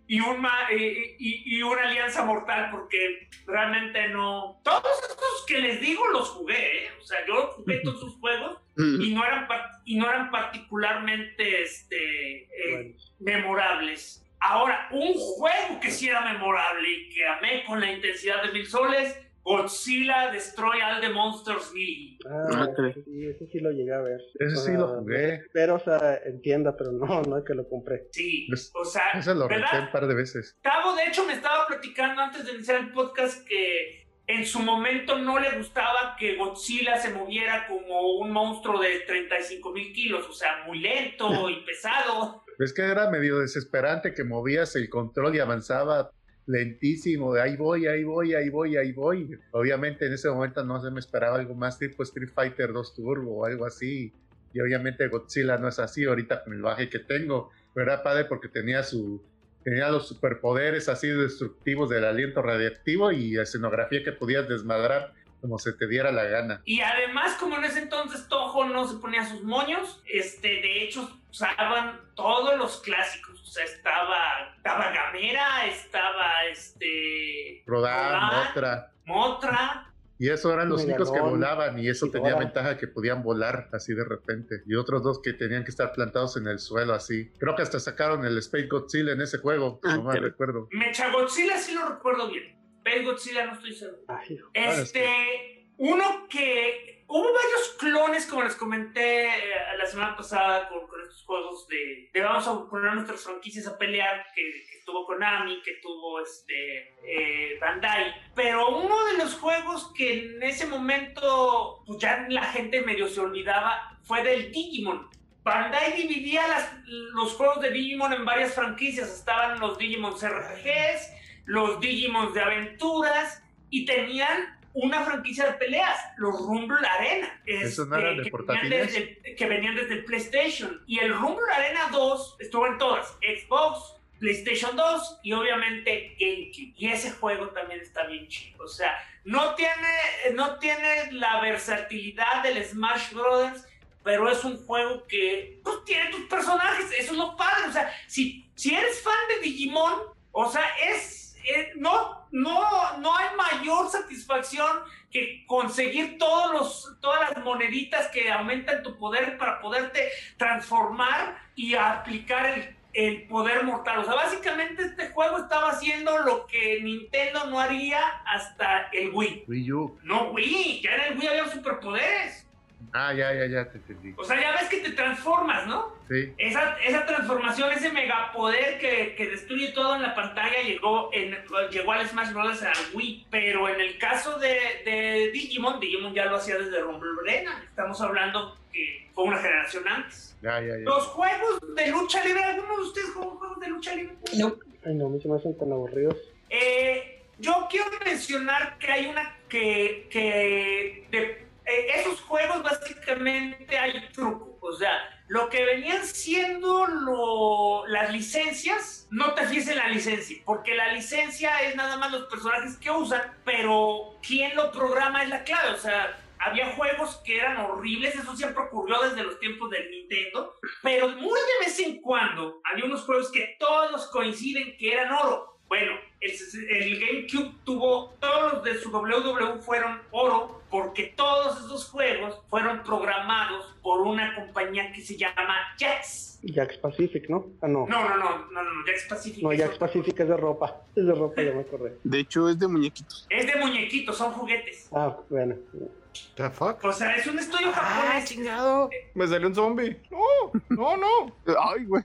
Speaker 7: y, un ma- y, y, y una alianza mortal, porque realmente no... Todos estos que les digo los jugué, ¿eh? O sea, yo jugué todos sus juegos y no eran, par- y no eran particularmente este, eh, memorables. Ahora, un juego que sí era memorable y que amé con la intensidad de mil soles, Godzilla Destroy All the Monsters League.
Speaker 6: Ah, sí, ese sí lo llegué a ver.
Speaker 3: Ese
Speaker 6: O
Speaker 3: sí
Speaker 6: sea,
Speaker 3: lo jugué.
Speaker 6: Pero, o sea, entienda, pero no, no es que lo compré.
Speaker 7: Sí,
Speaker 3: Pues,
Speaker 7: o sea,
Speaker 3: ese lo renté
Speaker 7: ¿verdad?
Speaker 3: un par de veces.
Speaker 7: Cabo, de hecho, me estaba platicando antes de iniciar el podcast que en su momento no le gustaba que Godzilla se moviera como un monstruo de treinta y cinco mil kilos, o sea, muy lento y pesado.
Speaker 3: Es que era medio desesperante que movías el control y avanzaba lentísimo, de ahí voy, ahí voy, ahí voy, ahí voy. Obviamente en ese momento no se me esperaba algo más tipo Street Fighter dos Turbo o algo así. Y obviamente Godzilla no es así ahorita con el baje que tengo. Pero era padre porque tenía su tenía los superpoderes así destructivos del aliento radiactivo y la escenografía que podías desmadrar como se te diera la gana.
Speaker 7: Y además, como en ese entonces Toho no se ponía sus moños, este, de hecho usaban todos los clásicos. O sea, estaba, estaba Gamera, estaba este...
Speaker 3: Rodan,
Speaker 7: Rodan,
Speaker 3: Motra.
Speaker 7: Motra.
Speaker 3: Y eso eran los únicos que
Speaker 6: Megalón,
Speaker 3: volaban y eso tenía
Speaker 6: Ghidorah.
Speaker 3: ventaja que podían volar así de repente. Y otros dos que tenían que estar plantados en el suelo así. Creo que hasta sacaron el Space Godzilla en ese juego,
Speaker 10: Ah,
Speaker 3: no me
Speaker 10: qué-
Speaker 3: recuerdo.
Speaker 7: Mecha Godzilla sí lo recuerdo bien. Space Godzilla no estoy seguro.
Speaker 6: Ay, hijo.
Speaker 7: Este, uno que hubo varios clones, como les comenté eh, la semana pasada con, con estos juegos de, de vamos a poner nuestras franquicias a pelear, que, que tuvo Konami, que tuvo este eh, Bandai. Pero uno de los juegos que en ese momento pues ya la gente medio se olvidaba fue del Digimon. Bandai dividía las, los juegos de Digimon en varias franquicias. Estaban los Digimon R P Gs, los Digimon de aventuras, y tenían una franquicia de peleas, los Rumble Arena.
Speaker 3: ¿Eso no eran de
Speaker 7: que
Speaker 3: portátiles?
Speaker 7: venían desde el- que venían desde el PlayStation. Y el Rumble Arena dos estuvo en todas: Xbox, PlayStation dos y obviamente GameCube. Y ese juego también está bien chido. O sea, no tiene, no tiene la versatilidad del Smash Brothers, pero es un juego que pues, tiene tus personajes. Eso es lo padre. O sea, si, si eres fan de Digimon, o sea, es... Eh, no, no, no hay mayor satisfacción que conseguir todos los, todas las moneditas que aumentan tu poder para poderte transformar y aplicar el, el poder mortal. O sea, básicamente este juego estaba haciendo lo que Nintendo no haría hasta el Wii.
Speaker 3: Wii U.
Speaker 7: No, Wii, ya en el Wii había superpoderes.
Speaker 3: Ah, ya, ya, ya te entendí.
Speaker 7: O sea, ya ves que te transformas, ¿no?
Speaker 3: Sí.
Speaker 7: Esa, esa transformación, ese megapoder que, que destruye todo en la pantalla llegó, en, llegó al Smash Bros. Al Wii. Pero en el caso de, de Digimon, Digimon ya lo hacía desde Rumble Arena. Estamos hablando que fue una generación antes.
Speaker 3: Ya, ya, ya.
Speaker 7: Los juegos de lucha libre, ¿alguno de ustedes jugó juegos de lucha libre?
Speaker 4: No.
Speaker 6: Ay, no, a mí se me hacen tan aburridos.
Speaker 7: Eh, yo quiero mencionar que hay una que, que de eh, esos juegos básicamente hay truco. O sea, lo que venían siendo lo, las licencias, no te fíes en la licencia, porque la licencia es nada más los personajes que usan, pero quién lo programa es la clave. O sea, había juegos que eran horribles, eso siempre ocurrió desde los tiempos del Nintendo, pero muy de vez en cuando había unos juegos que todos coinciden que eran oro. Bueno, el, el GameCube tuvo, todos los de su W W E fueron oro, porque todos esos juegos fueron programados por una compañía que se llama Jax.
Speaker 6: Jax Pacific, ¿no? Ah, no.
Speaker 7: No, no, no, no, no, Jax Pacific.
Speaker 6: No,
Speaker 7: es
Speaker 6: Jax
Speaker 7: otro.
Speaker 6: Pacific es de ropa. Es de ropa, ya me acordé.
Speaker 10: De hecho, es de muñequitos.
Speaker 7: Es de muñequitos, son juguetes.
Speaker 6: Ah, bueno.
Speaker 2: The fuck?
Speaker 7: O sea, es un estudio
Speaker 2: Ah,
Speaker 7: japonés.
Speaker 2: chingado. Me salió un zombie. No, no, no.
Speaker 10: Ay, güey.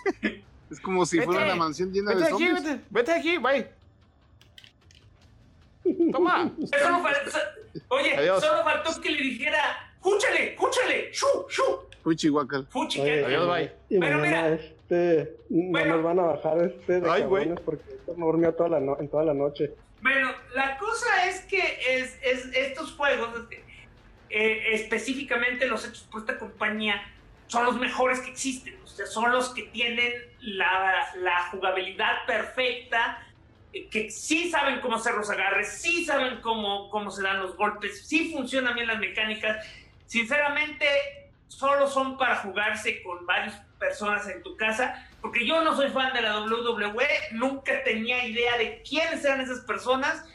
Speaker 10: Es como si
Speaker 2: Vete.
Speaker 10: fuera una mansión llena
Speaker 2: Vete
Speaker 10: de
Speaker 2: aquí,
Speaker 10: zombies.
Speaker 2: vete. Vete aquí, bye. Toma.
Speaker 7: Eso no fal- so- Oye,
Speaker 2: Adiós.
Speaker 7: solo faltó que le dijera, ¡cúchale, cúchale! ¡Shu, shu!
Speaker 10: Uy, Chihuahua.
Speaker 7: ¡Fuchi!
Speaker 6: Oye,
Speaker 7: que-
Speaker 2: Adiós, bye.
Speaker 6: Y
Speaker 7: Pero
Speaker 6: mañana,
Speaker 7: mira.
Speaker 6: este, no
Speaker 7: Bueno.
Speaker 6: nos van a bajar este de
Speaker 2: Ay, güey.
Speaker 6: cabrones porque esto no durmió toda la no- en toda la noche.
Speaker 7: Bueno, la cosa es que es, es estos juegos, eh, específicamente los hechos por esta compañía, son los mejores que existen. O sea, son los que tienen la, la jugabilidad perfecta, eh, que sí saben cómo hacer los agarres, sí saben cómo, cómo se dan los golpes, sí funcionan bien las mecánicas. Sinceramente, solo son para jugarse con varias personas en tu casa, porque yo no soy fan de la doble u doble u E, nunca tenía idea de quiénes eran esas personas,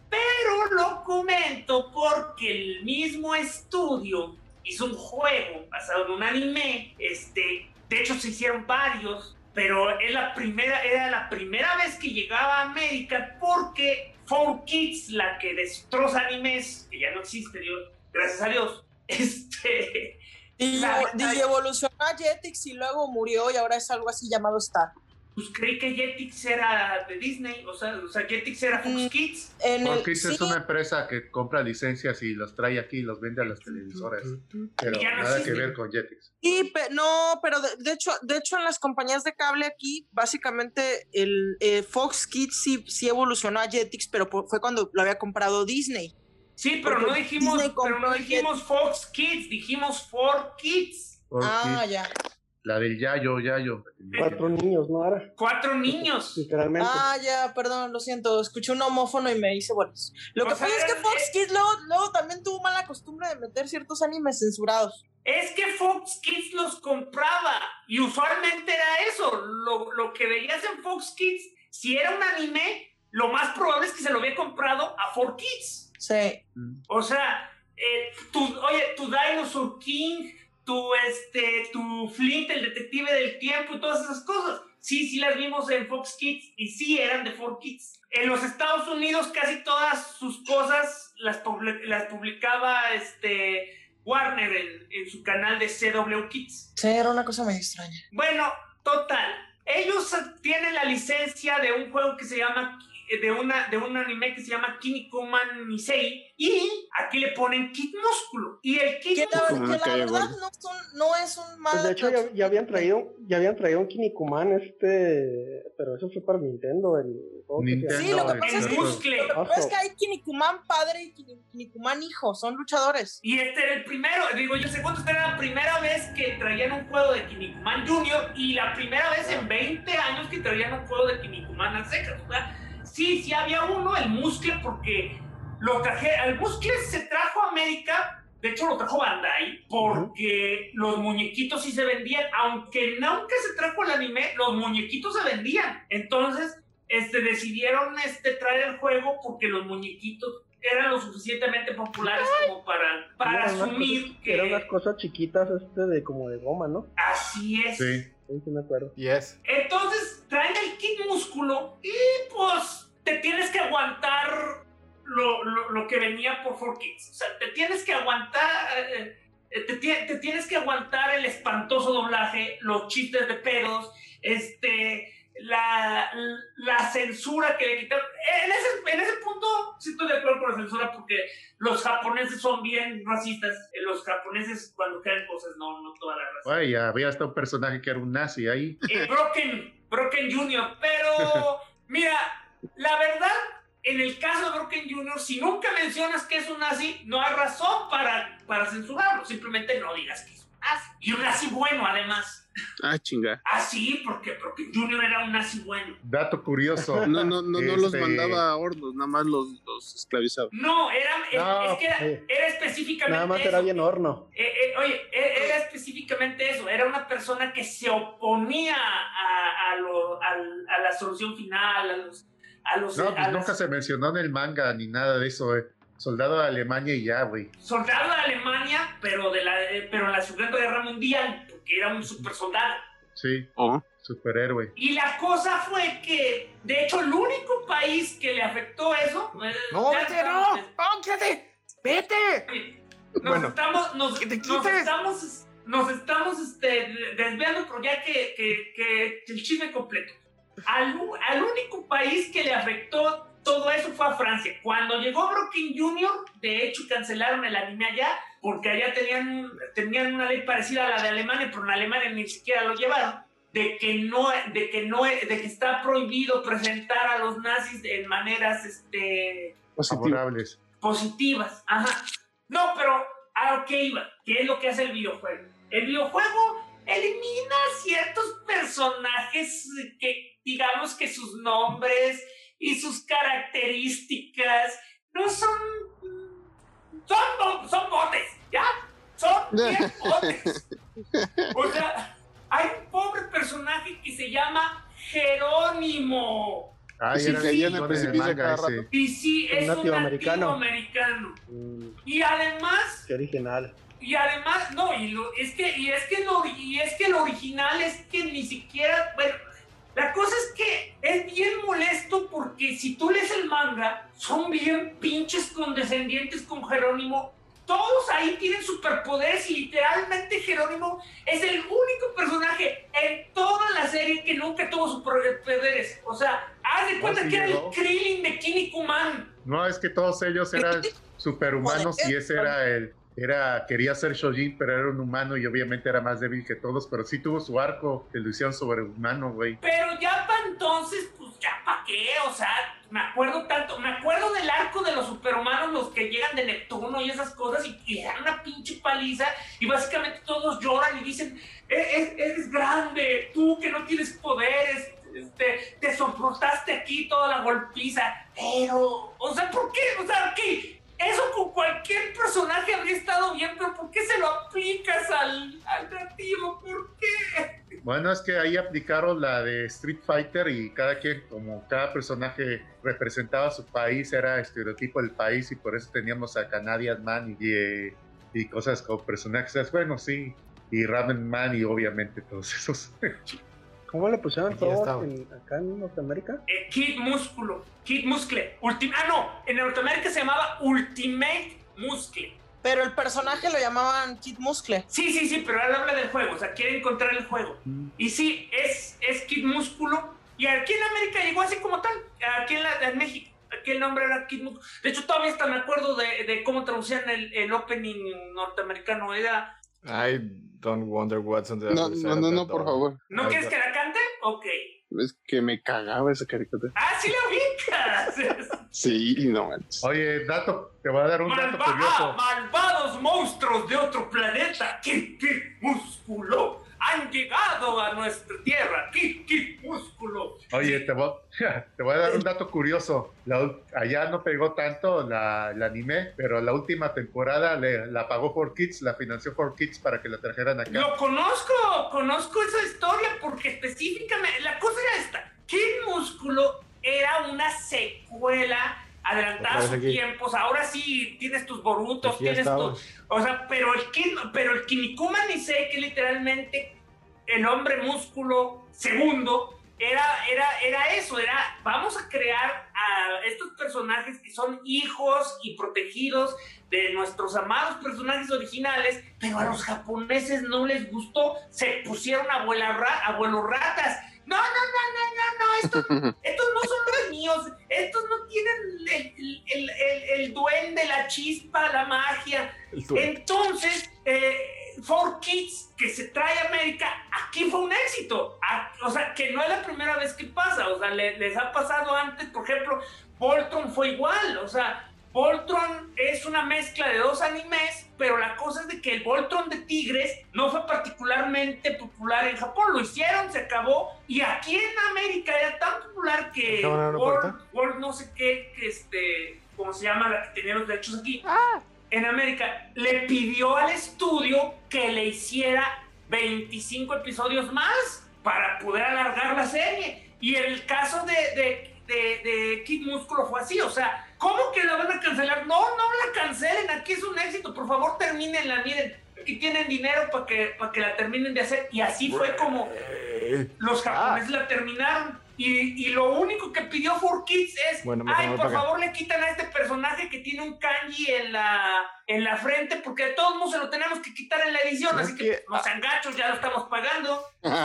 Speaker 7: pero lo comento porque el mismo estudio hizo un juego basado en un anime, este, de hecho se hicieron varios, pero es la primera, era la primera vez que llegaba a América porque cuatro Kids, la que destroza animes, que ya no existe, Dios, gracias a Dios, este...
Speaker 4: Digievolucionó a Jetix y luego murió y ahora es algo así llamado Star.
Speaker 7: Pues creí que Jetix era de Disney, o sea, o sea Jetix era Fox Kids.
Speaker 3: En Fox Kids sí. Es una empresa que compra licencias y los trae aquí y los vende a las televisoras, pero no nada existe. Que ver con Jetix.
Speaker 4: Sí, pe no, pero de, de hecho, de hecho en las compañías de cable aquí, básicamente el eh, Fox Kids sí, sí evolucionó a Jetix, pero por, fue cuando lo había comprado Disney.
Speaker 7: Sí, pero Porque no dijimos, pero no dijimos Fox Kids, dijimos cuatro Kids.
Speaker 3: Fox
Speaker 4: ah,
Speaker 3: Kids.
Speaker 4: ya.
Speaker 3: La del Yayo, Yayo.
Speaker 6: Cuatro niños, ¿no? Ahora.
Speaker 7: Cuatro niños.
Speaker 6: Literalmente.
Speaker 4: Ah, ya, perdón, lo siento. Escuché un homófono y me hice bolas. Lo o que sea, pasa es que Fox es... Kids luego, luego también tuvo mala costumbre de meter ciertos animes censurados.
Speaker 7: Es que Fox Kids los compraba y usualmente era eso. Lo, lo que veías en Fox Kids, si era un anime, lo más probable es que se lo había comprado a cuatro Kids.
Speaker 4: Sí.
Speaker 7: O sea, eh, tu, oye, tu Dinosaur King, tu, este, tu Flint, el detective del tiempo y todas esas cosas. Sí, sí las vimos en Fox Kids y sí eran de cuatro Kids. En los Estados Unidos casi todas sus cosas las, public las publicaba este, Warner en, en su canal de C W Kids.
Speaker 4: Sí, era una cosa muy extraña.
Speaker 7: Bueno, total. Ellos tienen la licencia de un juego que se llama... De, una, de un anime que se llama Kinnikuman Nisei y aquí le ponen Kid Músculo y el Kid
Speaker 4: que la,
Speaker 7: Músculo
Speaker 4: que la verdad no, son, no es un mal
Speaker 6: pues de hecho ya, ya habían traído ya habían traído un Kinnikuman este pero eso fue para Nintendo el
Speaker 3: Nintendo,
Speaker 4: sí lo que pasa es que,
Speaker 7: lo
Speaker 4: que, pasa es que hay Kinnikuman padre y Kinnikuman hijo, son luchadores
Speaker 7: y este era el primero, digo yo segundo, esta era la primera vez que traían un juego de Kinnikuman Junior y la primera vez en veinte años que traían un juego de Kinnikuman a secas, ¿verdad? Sí, sí había uno, el Muscle, porque lo traje, el Muscle se trajo a América, de hecho lo trajo Bandai, porque uh-huh. los muñequitos sí se vendían, aunque nunca se trajo el anime, los muñequitos se vendían. Entonces, este, decidieron este, traer el juego porque los muñequitos eran lo suficientemente populares como para, para asumir
Speaker 6: cosas,
Speaker 7: que...
Speaker 6: Eran unas cosas chiquitas este de como de goma, ¿no?
Speaker 7: Así es.
Speaker 3: Sí.
Speaker 6: Sí, me acuerdo.
Speaker 2: Yes.
Speaker 7: Entonces traen el Kid Músculo y pues te tienes que aguantar lo, lo, lo que venía por cuatro Kids. O sea, te tienes que aguantar, eh, te, te tienes que aguantar el espantoso doblaje, los chistes de pedos, este, la, la censura que le quitaron. En ese, en ese punto sí estoy de acuerdo con la censura porque los japoneses son bien racistas. Los japoneses cuando crean cosas, no, no toda la raza.
Speaker 3: Ay, había hasta un personaje que era un nazi ahí.
Speaker 7: Eh, Broken, Broken Junior Pero, mira, la verdad, en el caso de Broken Junior, si nunca mencionas que es un nazi, no hay razón para, para censurarlo. Simplemente no digas que es un nazi. Y un nazi bueno, además.
Speaker 10: Ah, chinga.
Speaker 7: Ah, sí, porque Broken Junior era un nazi bueno.
Speaker 3: Dato curioso.
Speaker 10: No, no, no,
Speaker 3: este...
Speaker 10: no los mandaba a hornos, nada más los, los esclavizaba.
Speaker 7: No, era,
Speaker 3: no,
Speaker 7: es, es que era,
Speaker 6: eh,
Speaker 7: era específicamente
Speaker 6: nada más
Speaker 7: eso.
Speaker 6: era bien horno.
Speaker 7: Eh, eh, oye, era específicamente eso. Era una persona que se oponía a, a, lo, a, a la solución final, a los... A los
Speaker 3: no, pues
Speaker 7: a
Speaker 3: nunca
Speaker 7: los...
Speaker 3: se mencionó en el manga ni nada de eso, eh. Soldado de Alemania y ya, güey.
Speaker 7: Soldado de Alemania, pero de la, eh, pero en la Segunda Guerra Mundial, porque era un super soldado.
Speaker 3: Sí,
Speaker 10: oh.
Speaker 3: superhéroe.
Speaker 7: Y la cosa fue que, de hecho, el único país que le afectó eso...
Speaker 2: ¡No, vete, no! ¡No, quédate! ¡Vete!
Speaker 7: Nos
Speaker 2: bueno,
Speaker 7: estamos... Nos,
Speaker 2: que te
Speaker 7: nos estamos... Nos estamos este, desviando, pero ya que, que, que el chisme completo. Al, al único país que le afectó todo eso fue a Francia. Cuando llegó Broken Junior, de hecho cancelaron el anime allá, porque allá tenían, tenían una ley parecida a la de Alemania, pero en Alemania ni siquiera lo llevaron, de que no, de que no, de que está prohibido presentar a los nazis en maneras este,
Speaker 3: favorables.
Speaker 7: Positivas. Ajá. No, pero a lo que iba, ¿qué es lo que hace el videojuego? El videojuego elimina ciertos personajes que, digamos que sus nombres y sus características no son... Son, son botes, ¿ya? Son bien botes. O sea, hay un pobre personaje que se llama Jerónimo.
Speaker 3: Ah,
Speaker 7: sí,
Speaker 3: era
Speaker 7: sí,
Speaker 3: el de manga ese.
Speaker 7: Y sí, es un nativo
Speaker 6: americano.
Speaker 7: americano.
Speaker 6: Mm,
Speaker 7: Y además...
Speaker 6: qué original.
Speaker 7: Y además, no, y lo, es que, y es que lo, y es que lo original es que ni siquiera, bueno, la cosa es que es bien molesto porque si tú lees el manga, son bien pinches condescendientes con Jerónimo. Todos ahí tienen superpoderes y literalmente Jerónimo es el único personaje en toda la serie que nunca tuvo superpoderes. O sea, haz de cuenta
Speaker 3: sí
Speaker 7: que era
Speaker 3: llegó.
Speaker 7: el Krillin de Kinnikuman.
Speaker 3: No, es que todos ellos eran superhumanos y ese era el... Era, quería ser Shojin, pero era un humano y obviamente era más débil que todos, pero sí tuvo su arco, que lo hicieron sobrehumano, güey.
Speaker 7: Pero ya para entonces, pues ya para qué, o sea, me acuerdo tanto, me acuerdo del arco de los superhumanos, los que llegan de Neptuno y esas cosas, y, y le dan una pinche paliza, y básicamente todos lloran y dicen, eres, eres grande, tú que no tienes poderes, este, te soportaste aquí toda la golpiza, pero, o sea, ¿por qué? O sea, ¿qué? Eso con cualquier personaje habría estado bien, pero ¿por qué se lo aplicas al, al nativo? ¿Por qué?
Speaker 3: Bueno, es que ahí aplicaron la de Street Fighter y cada quien, como cada personaje representaba su país, era estereotipo del país y por eso teníamos a Canadian Man y, y, y cosas como personajes, bueno, sí, y Ramen Man y obviamente todos esos.
Speaker 6: ¿Cómo le pusieron
Speaker 2: Aquí ya
Speaker 6: todos en, acá en Norteamérica?
Speaker 7: Eh, Kid Músculo, Kid Muscle. Ultim- ah, no, en Norteamérica se llamaba Ultimate Muscle.
Speaker 4: Pero el personaje lo llamaban Kid Muscle.
Speaker 7: Sí, sí, sí, pero él habla del juego, o sea, quiere encontrar el juego.
Speaker 3: Mm.
Speaker 7: Y sí, es, es Kid Músculo. Y aquí en América llegó así como tal, aquí en, la, en México. Aquí el nombre era Kid Músculo. De hecho, todavía hasta me acuerdo de, de cómo traducían el, el opening norteamericano. Era...
Speaker 2: I don't wonder what's on the
Speaker 5: No,
Speaker 2: other side
Speaker 5: no, no,
Speaker 2: of
Speaker 5: no,
Speaker 2: that
Speaker 5: por
Speaker 2: door.
Speaker 5: favor.
Speaker 7: ¿No quieres que la cante? Ok.
Speaker 5: Es que me cagaba esa caricatura.
Speaker 7: ¡Ah, sí la ubicas!
Speaker 5: Sí, no manches.
Speaker 3: Oye, dato, te voy a dar un dato
Speaker 7: Malva-
Speaker 3: curioso.
Speaker 7: ah, malvados monstruos de otro planeta, Kid Kid Músculo, han llegado a nuestra tierra, Kid Kid Músculo.
Speaker 3: Oye, te voy, te voy a dar un dato curioso. La ul- allá no pegó tanto la, el anime, pero la última temporada le, la pagó cuatro Kids, la financió cuatro Kids para que la trajeran acá.
Speaker 7: Lo conozco, conozco esa historia porque específicamente, la cosa era esta, Kid Músculo era una secuela adelantada a sus
Speaker 2: aquí.
Speaker 7: tiempos, ahora sí tienes tus Borutos,
Speaker 2: Aquí ya
Speaker 7: tienes
Speaker 2: estamos.
Speaker 7: tus... O sea, pero el, Kin, pero el Kinnikuman Nisei, que literalmente el hombre músculo segundo, era, era, era eso, era vamos a crear a estos personajes que son hijos y protegidos de nuestros amados personajes originales, pero a los japoneses no les gustó, se pusieron abuela ra, abuelos ratas. No, no, no, no, no, no, estos, estos no son los míos, estos no tienen el, el, el, el, el duende, la chispa, la magia. Entonces, eh, cuatro Kids que se trae a América, aquí fue un éxito. A, o sea, que no es la primera vez que pasa, o sea, le, les ha pasado antes, por ejemplo, Voltron fue igual, o sea, Voltron es una mezcla de dos animes, pero la cosa es de que el Voltron de Tigres no fue particularmente popular en Japón, lo hicieron, se acabó, y aquí en América era tan popular que World, World no sé qué, que este, ¿cómo se llama? La que tenía los derechos aquí, ah. en América, le pidió al estudio que le hiciera veinticinco episodios más para poder alargar la serie, y el caso de, de, de, de Kid Músculo fue así, o sea, ¿cómo que la van a cancelar? No, no la cancelen, aquí es un éxito, por favor termínenla, miren, aquí tienen dinero para que, para que la terminen de hacer, y así fue como los japoneses la terminaron, y, y lo único que pidió cuatro Kids es,
Speaker 2: bueno,
Speaker 7: ay, por favor le quitan a este personaje que tiene un kanji en la, en la frente, porque de todos modos se lo tenemos que quitar en la edición,
Speaker 2: no
Speaker 7: así que,
Speaker 2: que
Speaker 7: no sean gachos, ya lo estamos pagando.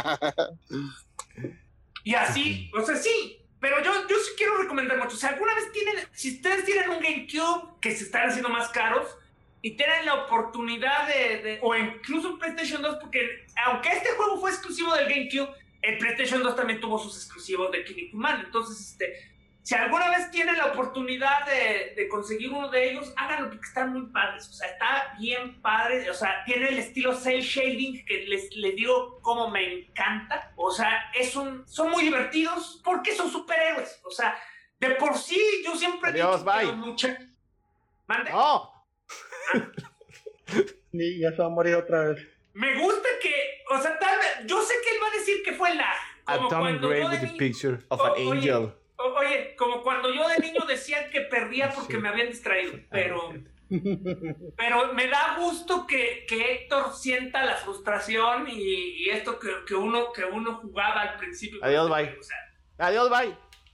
Speaker 7: Y así, o sea, sí. Pero yo, yo sí quiero recomendar mucho. O sea, alguna vez tienen, si ustedes tienen un GameCube, que se están haciendo más caros, y tienen la oportunidad de, de o incluso un PlayStation dos, porque aunque este juego fue exclusivo del GameCube, el PlayStation dos también tuvo sus exclusivos de Kinnikuman. Entonces, este, si alguna vez tienen la oportunidad de, de conseguir uno de ellos, háganlo porque están muy padres. O sea, está bien padre. O sea, tiene el estilo cel shading que les, les digo como me encanta. O sea, es un, son muy divertidos porque son superhéroes. O sea, de por sí yo siempre
Speaker 2: Adiós,
Speaker 7: he dicho
Speaker 2: bye.
Speaker 7: que los lucha... ¿Mande?
Speaker 2: ¡No!
Speaker 6: Y ya se va a morir otra vez.
Speaker 7: Me gusta que o sea, tal vez, yo sé que él va a decir que fue lag.
Speaker 2: A Tom Gray with the picture of an
Speaker 7: o,
Speaker 2: angel.
Speaker 7: Oye, o, oye, como cuando yo de niño decía que perdía porque sí. me habían distraído, pero... Pero me da gusto que, que Héctor sienta la frustración y, y esto que, que, uno, que uno jugaba al principio.
Speaker 2: Adiós, bye. O sea, Adiós, bye.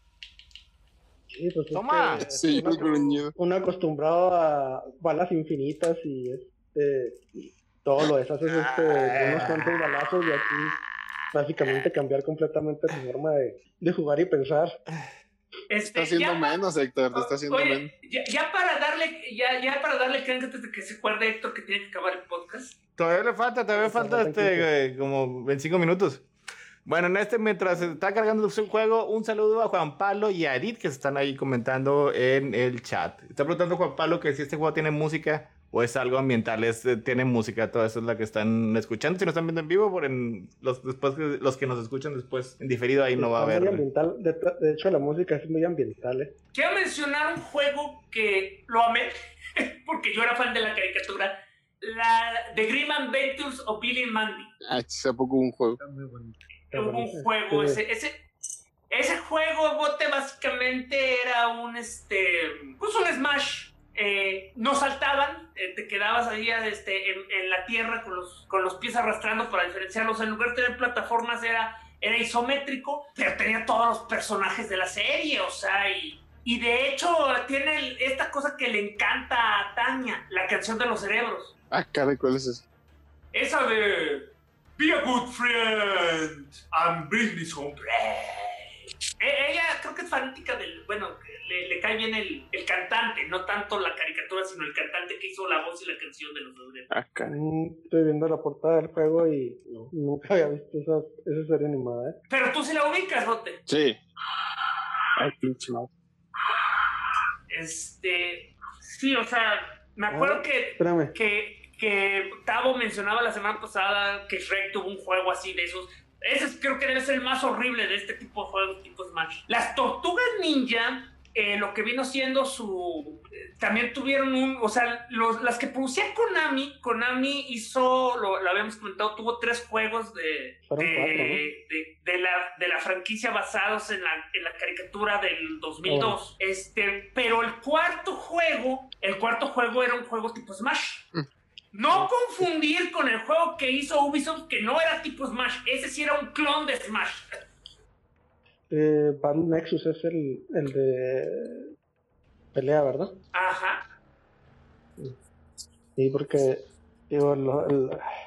Speaker 6: Sí, pues
Speaker 2: Toma.
Speaker 6: Es que
Speaker 10: sí,
Speaker 6: uno, uno acostumbrado a balas infinitas y este todo lo deshaces este, unos cuantos balazos y aquí básicamente cambiar completamente tu forma de, de jugar y pensar.
Speaker 10: Te
Speaker 7: Este,
Speaker 10: está haciendo
Speaker 7: ya,
Speaker 10: menos, Héctor, te está haciendo
Speaker 7: oye,
Speaker 10: menos.
Speaker 7: Ya, ya para darle, ya, ya para darle crédito antes de que se acuerde Héctor que tiene que acabar el podcast.
Speaker 2: Todavía le falta, todavía le falta este, eh, como veinticinco minutos. Bueno, en este, mientras está cargando su juego, un saludo a Juan Pablo y a Edith que se están ahí comentando en el chat. Está preguntando Juan Pablo que si este juego tiene música o es algo ambiental. Es, tiene música, todo eso es la que están escuchando. Si nos están viendo en vivo, por en los, después, los que nos escuchan después en diferido, ahí no va a haber.
Speaker 6: Muy ambiental. De, de hecho, la música es muy ambiental. ¿eh?
Speaker 7: Quiero mencionar un juego que lo amé, porque yo era fan de la caricatura. La The Grim Adventures of Billy and Mandy.
Speaker 10: Ah, ¿a poco un juego?
Speaker 7: Muy bonito. Hubo un juego, ese, ese, ese juego, bote, básicamente era un, este, pues un Smash. Eh, no saltaban, eh, te quedabas ahí este, en, en la tierra con los, con los pies arrastrando para diferenciarlos. En lugar de tener plataformas era, era isométrico, pero tenía todos los personajes de la serie, o sea, y, y de hecho tiene el, esta cosa que le encanta a Tania, la canción de los cerebros.
Speaker 10: Ah, caray, ¿cuál es esa?
Speaker 7: Esa de... Be a good friend and bring me some bread. E- ella creo que es fanática del... Bueno, le, le cae bien el, el cantante, no tanto la caricatura, sino el cantante que hizo la voz y la canción de los cerebros.
Speaker 10: Ah, caray.
Speaker 6: Estoy viendo la portada del juego y no, nunca había visto esa, esa serie animada. ¿eh?
Speaker 7: Pero tú sí la ubicas, Rote.
Speaker 10: Sí. Ay, pinche madre.
Speaker 7: Este... Sí, o sea, me acuerdo
Speaker 6: ah,
Speaker 7: que...
Speaker 6: Espérame.
Speaker 7: que que Tavo mencionaba la semana pasada que Shrek tuvo un juego así de esos. Ese creo que debe ser el más horrible de este tipo de juegos tipo Smash. Las Tortugas Ninja, eh, lo que vino siendo su... Eh, también tuvieron un... O sea, los, las que producía Konami, Konami hizo, lo, lo habíamos comentado, tuvo tres juegos de, de,
Speaker 6: cuatro, ¿no?
Speaker 7: de, de, la, de la franquicia basados en la, en la caricatura del dos mil dos. Oh. Este, pero el cuarto juego, el cuarto juego era un juego tipo Smash. Mm. No confundir con el juego que hizo Ubisoft, que no era tipo Smash. Ese sí era un clon de Smash.
Speaker 6: Eh, Battle Nexus es el, el de pelea, ¿verdad?
Speaker 7: Ajá.
Speaker 6: Sí, porque digo, el,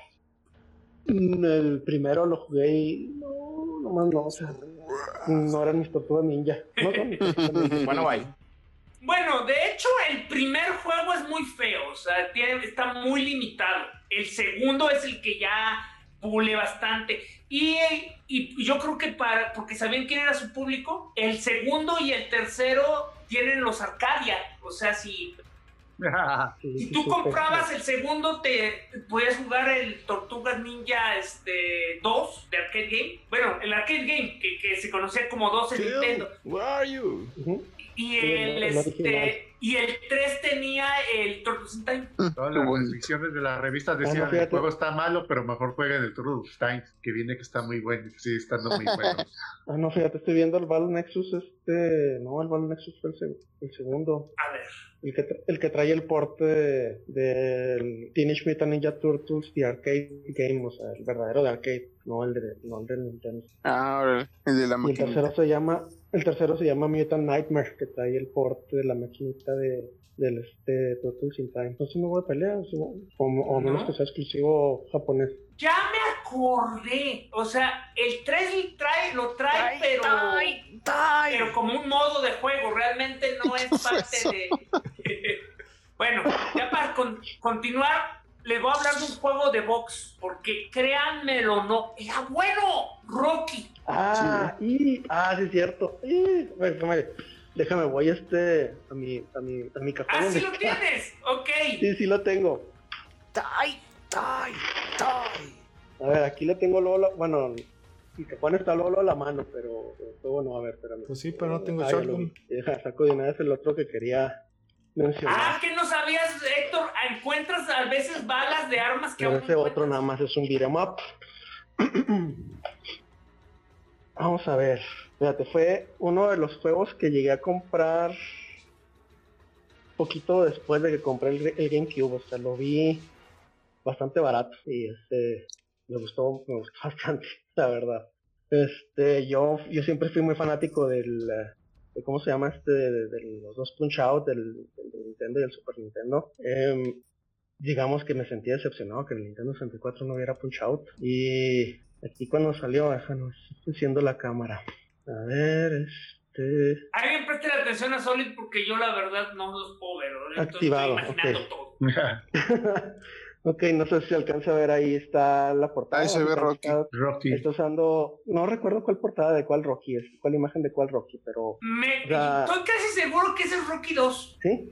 Speaker 6: el, el primero lo jugué y no, no más no, o sea, no eran mis tortugas ninja. No son mis tortugas ninja.
Speaker 2: Bueno, bye.
Speaker 7: Bueno, de hecho, el primer juego es muy feo, o sea, tiene, está muy limitado. El segundo es el que ya pule bastante. Y, y yo creo que para, porque sabían quién era su público, el segundo y el tercero tienen los Arcadia. O sea, si, si tú comprabas el segundo, te, te podías jugar el Tortugas Ninja este, dos de Arcade Game. Bueno, el Arcade Game, que, que se conocía como dos en Nintendo.
Speaker 2: Where are you?
Speaker 6: Uh-huh.
Speaker 7: Y el, este, y el tres tenía el Turtles in Time.
Speaker 3: Todas las restricciones de las revistas decían
Speaker 6: ah, no,
Speaker 3: el juego está malo, pero mejor jueguen el Turtles in Time, que viene que está muy bueno. Sí, estando muy bueno.
Speaker 6: Ah, no, fíjate, estoy viendo el Battle Nexus, este... No, el Battle Nexus fue el, seg- el segundo.
Speaker 7: A ver.
Speaker 6: El que, tra- el que trae el porte del de, Teenage Mutant Ninja Turtles de Arcade Game, o sea, el verdadero de Arcade, no el de, no el de Nintendo.
Speaker 10: Ah, ahora, el de la
Speaker 6: máquina. Y el tercero se llama... El tercero se llama Mutant Nightmare, que trae el porte de la maquinita de, del este, Turtles in Time. Entonces no voy a pelear, o, o, o menos
Speaker 7: ¿No?
Speaker 6: que sea exclusivo japonés.
Speaker 7: Ya me acordé. O sea, el tres trae, lo trae, pero,
Speaker 2: die, die.
Speaker 7: pero como un modo de juego. Realmente no es parte de... Bueno, ya para con, continuar, les voy a hablar de un juego de box. Porque créanmelo, no, era bueno. Rocky.
Speaker 6: Ah, sí. y, ah, sí es cierto. Y, déjame, déjame, voy este, a mi, a mi, a mi cajón.
Speaker 7: Ah, sí lo tienes. Ok.
Speaker 6: Sí, sí lo tengo.
Speaker 2: Die, die, die.
Speaker 6: A ver, aquí le tengo luego, la, bueno, mi cajón está luego a la mano, pero, pero bueno, a ver, espérame.
Speaker 2: Pues sí, pero no tengo
Speaker 6: ah,
Speaker 2: shotgun.
Speaker 6: Deja, saco de una vez el otro que quería mencionar.
Speaker 7: Ah, que no sabías, Héctor. Encuentras a veces balas de armas que
Speaker 6: Pero
Speaker 7: aún
Speaker 6: ese
Speaker 7: no
Speaker 6: otro nada más es un beat'em up. Vamos a ver. Fíjate, fue uno de los juegos que llegué a comprar poquito después de que compré el, el GameCube. O sea, lo vi bastante barato y este me gustó, me gustó bastante, la verdad. Este, yo, yo siempre fui muy fanático del, de cómo se llama este, de, de los dos Punch Out, del, del Nintendo y el Super Nintendo. Eh, digamos que me sentí decepcionado que el Nintendo sesenta y cuatro no hubiera Punch Out. Y aquí cuando salió, déjanos, estoy haciendo la cámara. A ver, este...
Speaker 7: Alguien preste la atención a Solid porque yo la verdad no los puedo ver. ¿no?
Speaker 6: Activado,
Speaker 7: estoy imaginando
Speaker 6: okay.
Speaker 7: todo.
Speaker 6: Ok, no sé si se alcanza a ver, ahí está la portada.
Speaker 10: Ahí se ve Rocky.
Speaker 6: Está,
Speaker 3: Rocky.
Speaker 6: está usando, no recuerdo cuál portada de cuál Rocky es, cuál imagen de cuál Rocky, pero...
Speaker 7: Me,
Speaker 6: la...
Speaker 7: Estoy casi seguro que ese es Rocky dos.
Speaker 6: Sí,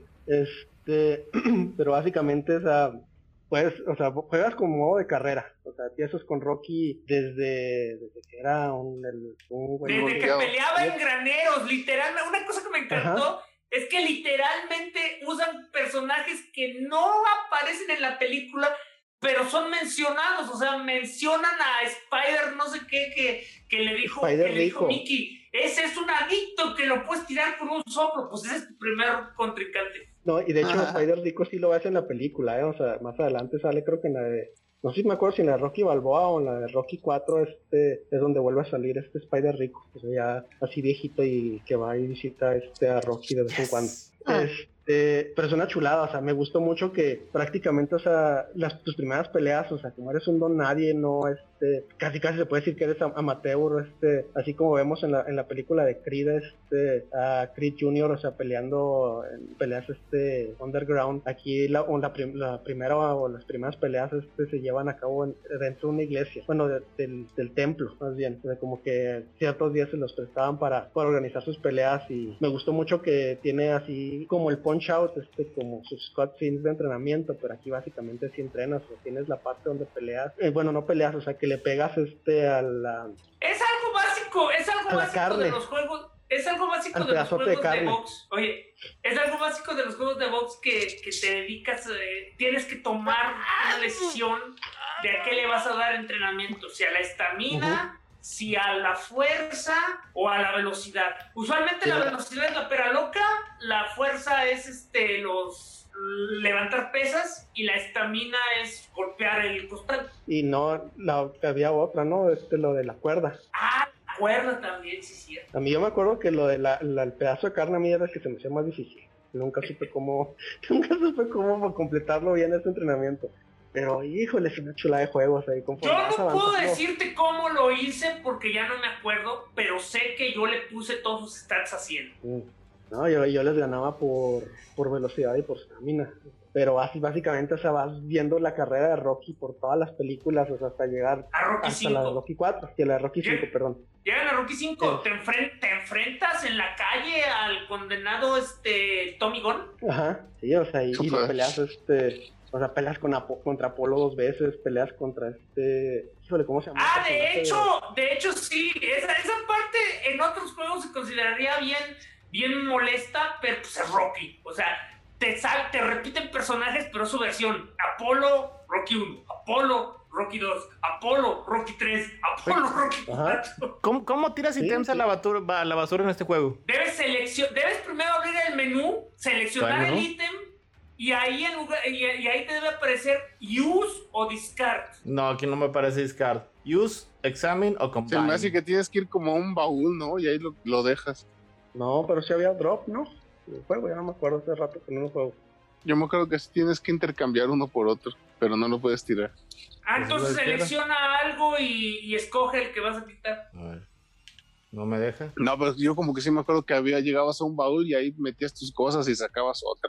Speaker 6: este, pero básicamente, o sea, pues, o sea, juegas como modo de carrera, o sea, empiezas con Rocky desde, desde que era un... El, un
Speaker 7: desde
Speaker 6: un
Speaker 7: que
Speaker 6: ligado.
Speaker 7: peleaba en graneros, literalmente, una cosa que me encantó...
Speaker 6: Ajá.
Speaker 7: Es que literalmente usan personajes que no aparecen en la película, pero son mencionados. O sea, mencionan a Spider, no sé qué, que, que le dijo, que le dijo Mickey. Ese es un adicto que lo puedes tirar con un soplo. Pues ese es tu primer contrincante.
Speaker 6: No, y de hecho, Spider Rico sí lo ves en la película, ¿eh? O sea, más adelante sale, creo que en la de... No sé si me acuerdo si en la de Rocky Balboa o en la de Rocky cuatro este, es donde vuelve a salir este Spider Rico, o sea, ya así viejito y que va y visita este a Rocky de vez en cuando. Ah. Este, pero es una chulada, o sea, me gustó mucho que prácticamente, o sea, las, tus primeras peleas, o sea, como eres un don nadie, no, este, casi casi se puede decir que eres amateur, este, así como vemos en la, en la película de Creed, este, a Creed junior, o sea, peleando en peleas, este, underground. Aquí la, la, prim, la primera o las primeras peleas, este, se llevan a cabo en, dentro de una iglesia, bueno, de, del, del templo, más bien, o sea, como que ciertos días se los prestaban para, para organizar sus peleas y me gustó mucho que tiene así como el Punch Out, este, como sus cutscenes de entrenamiento, pero aquí básicamente sí entrenas, o tienes la parte donde peleas, eh, bueno, no peleas, o sea, que le pegas este a la...
Speaker 7: Es algo básico, es algo
Speaker 6: a la
Speaker 7: básico
Speaker 6: carne.
Speaker 7: de los juegos, es algo básico
Speaker 6: Al
Speaker 7: de los
Speaker 6: pedazote
Speaker 7: juegos
Speaker 6: de
Speaker 7: de,
Speaker 6: carne.
Speaker 7: box. Oye, es algo básico de los juegos de box que, que te dedicas, eh, tienes que tomar una decisión de a qué le vas a dar entrenamiento, si a la estamina, uh-huh. si a la fuerza o a la velocidad. Usualmente sí, la velocidad es la pera loca, la fuerza es este los levantar pesas y la estamina es golpear el costal.
Speaker 6: Y no, la, había otra, ¿no? Este, lo de la cuerda.
Speaker 7: Ah, la cuerda también, sí, sí.
Speaker 6: A mí yo me acuerdo que lo de la, la, el pedazo de carne a mí era el que se me hacía más difícil. Nunca supe cómo, nunca supe cómo completarlo bien este entrenamiento. Pero, híjole, es una chula de juegos ahí.
Speaker 7: Yo no puedo decirte cómo lo hice porque ya no me acuerdo, pero sé que yo le puse todos sus stats a cien.
Speaker 6: No, yo, yo les ganaba por, por velocidad y por estamina. Pero así básicamente, o sea, vas viendo la carrera de Rocky por todas las películas, o sea, hasta llegar
Speaker 7: a Rocky
Speaker 6: hasta
Speaker 7: cinco.
Speaker 6: La de Rocky cuatro, que la de Rocky cinco, perdón.
Speaker 7: Llegan a Rocky cinco, sí. te, enfren te enfrentas en la calle al condenado este Tommy Gunn.
Speaker 6: Ajá, sí, o sea, y, y peleas este... O sea, peleas con Apo contra Apolo dos veces, peleas contra este... Híjole, ¿cómo se llama?
Speaker 7: Ah, de hecho, de... de hecho sí, esa, esa parte en otros juegos se consideraría bien, bien molesta, pero pues es Rocky. O sea, te, sal, te repiten personajes, pero su versión. Apolo, Rocky uno, Apolo, Rocky dos, Apolo, Rocky tres, Apolo, Rocky cuatro.
Speaker 2: ¿Cómo, cómo tiras
Speaker 6: sí,
Speaker 2: ítems sí. a, la basura, a la basura en este juego?
Speaker 7: Debes, debes primero abrir el menú, seleccionar el ítem, y ahí, en lugar, y, y ahí te debe aparecer Use o Discard.
Speaker 2: No, aquí no me aparece Discard. Use, Examine o Combine.
Speaker 10: Se me hace que tienes que ir como a un baúl, ¿no? Y ahí lo, lo dejas.
Speaker 6: No, pero sí había drop, ¿no? El juego, ya no me acuerdo, hace rato que no lo juego.
Speaker 10: Yo me acuerdo que sí tienes que intercambiar uno por otro, pero no lo puedes tirar.
Speaker 7: Ah, entonces selecciona algo y, y escoge el que vas a quitar.
Speaker 2: A ver. ¿No me deja?
Speaker 10: No, pero yo como que sí me acuerdo que había, llegabas a un baúl y ahí metías tus cosas y sacabas otra.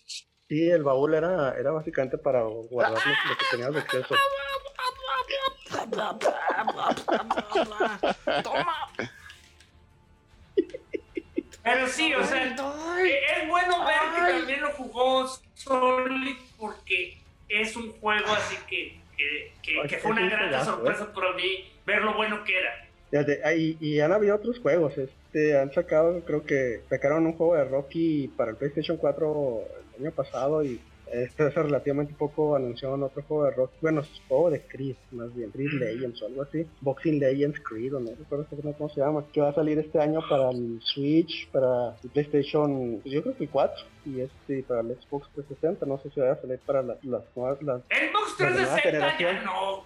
Speaker 6: Sí, el baúl era, era básicamente para guardar lo, lo que tenías de exceso.
Speaker 7: ¡Toma! Pero sí, o sea, es bueno ver que también lo jugó Solid porque es un juego así que, que, que, que fue una grata sorpresa para mí ver lo bueno que era.
Speaker 6: Y, y han habido otros juegos, este, han sacado, creo que sacaron un juego de Rocky para el PlayStation cuatro el año pasado y este hace relativamente poco anunciaron otro juego de Rocky, bueno, es un juego de Creed, más bien, Creed Legends o algo así, Boxing Legends Creed, o no recuerdo cómo se llama, que va a salir este año para el Switch, para el PlayStation, pues yo creo que el cuatro, y este para el Xbox trescientos sesenta, no sé si va a salir para las las nuevas, las,
Speaker 7: Xbox trescientos sesenta ya no.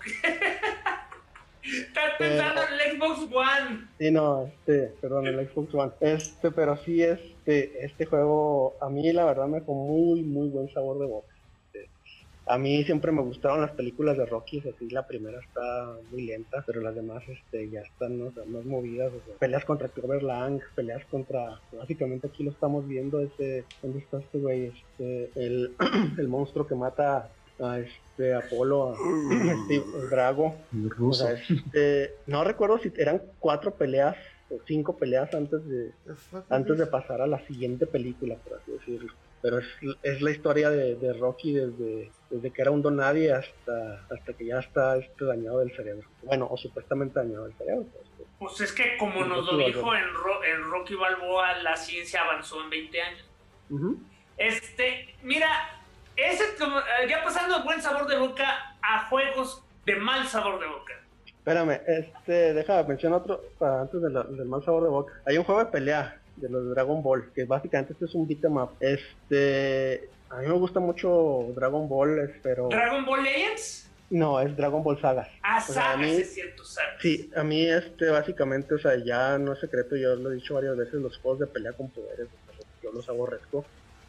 Speaker 7: Estás pensando en el Xbox One.
Speaker 6: Sí, no, este, perdón, el Xbox One. Este, pero sí, este, este juego a mí la verdad me dejó muy, muy buen sabor de boca. Este, a mí siempre me gustaron las películas de Rocky, así la primera está muy lenta, pero las demás, este, ya están, ¿no? O sea, más movidas. O sea, peleas contra Clubber Lang, peleas contra, básicamente aquí lo estamos viendo, ese, ¿dónde está este güey? Este, el, el monstruo que mata a este Apolo, a este Drago. O sea, este, no recuerdo si eran cuatro peleas o cinco peleas antes de antes de pasar a la siguiente película, por así decirlo. Pero es, es la historia de, de Rocky desde, desde que era un don nadie hasta hasta que ya está este dañado del cerebro. Bueno, o supuestamente dañado del cerebro. Pues,
Speaker 7: pues es que como nos lo dijo en, Ro- en Rocky Balboa, la ciencia avanzó en veinte años. Uh-huh. Este, mira, ese, ya pasando de buen sabor de boca a juegos de mal sabor de boca.
Speaker 6: Espérame, este, déjame mencionar otro, para antes de la, del mal sabor de boca. Hay un juego de pelea de los de Dragon Ball, que básicamente este es un beat 'em up. Este, a mí me gusta mucho Dragon Ball, pero...
Speaker 7: ¿Dragon Ball Legends?
Speaker 6: No, es Dragon Ball Saga.
Speaker 7: Ah, o Saga, mí, es cierto, Saga.
Speaker 6: Sí, a mí este, básicamente, o sea, ya no es secreto, yo lo he dicho varias veces, los juegos de pelea con poderes, yo los aborrezco.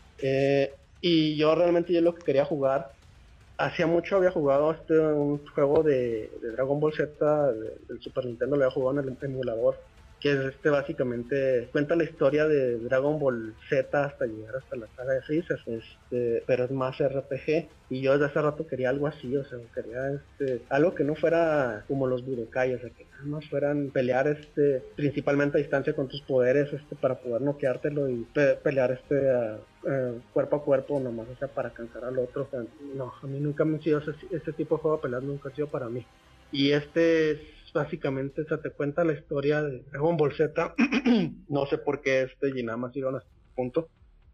Speaker 6: Eh... Y yo realmente yo lo que quería jugar, hacía mucho había jugado este un juego de, de Dragon Ball Z de, del Super Nintendo, lo había jugado en el emulador, que es este básicamente, cuenta la historia de Dragon Ball Z hasta llegar hasta la saga de Freezer, este, pero es más R P G, y yo desde hace rato quería algo así, o sea, quería este, algo que no fuera como los Budokai, o sea, que nada más fueran pelear este, principalmente a distancia con tus poderes, este, para poder noqueártelo y pe- pelear este a, Uh, cuerpo a cuerpo, nomás, o sea, para cansar al otro. O sea, no, a mí nunca me ha sido ese, ese tipo de juego de peleas, nunca ha sido para mí. Y este es básicamente, o sea, te cuenta la historia de Dragon Ball Z. No sé por qué este Ginama ha sido a este punto.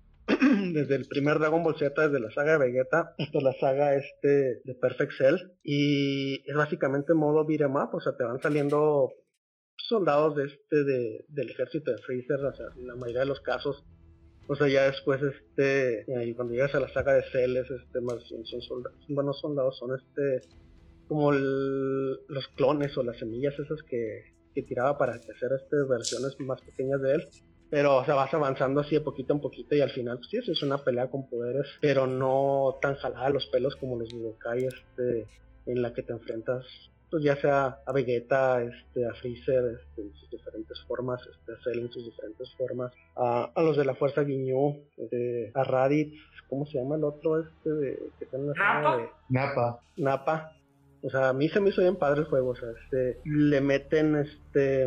Speaker 6: Desde el primer Dragon Ball Z, desde la saga de Vegeta hasta la saga este de Perfect Cell. Y es básicamente modo beat 'em up, o sea, te van saliendo soldados de este de, del ejército de Freezer, o sea, en la mayoría de los casos. O sea, ya después, este, y cuando llegas a la saga de Cell, es este, más son, son soldados, buenos soldados, son este, como el, los clones o las semillas esas que, que tiraba para hacer este, versiones más pequeñas de él. Pero, o sea, vas avanzando así de poquito en poquito y al final, pues sí, eso es una pelea con poderes, pero no tan jalada a los pelos como los Budokai, este, en la que te enfrentas, pues ya sea a Vegeta, este, a Freezer, este, en sus diferentes formas, este, a Cell en sus diferentes formas, a, a los de la Fuerza Ginyu, este, a Raditz, ¿cómo se llama el otro este de que está en la saga de
Speaker 3: Nappa?
Speaker 6: Nappa. O sea, a mí se me hizo bien padre el juego, o sea, este, le meten este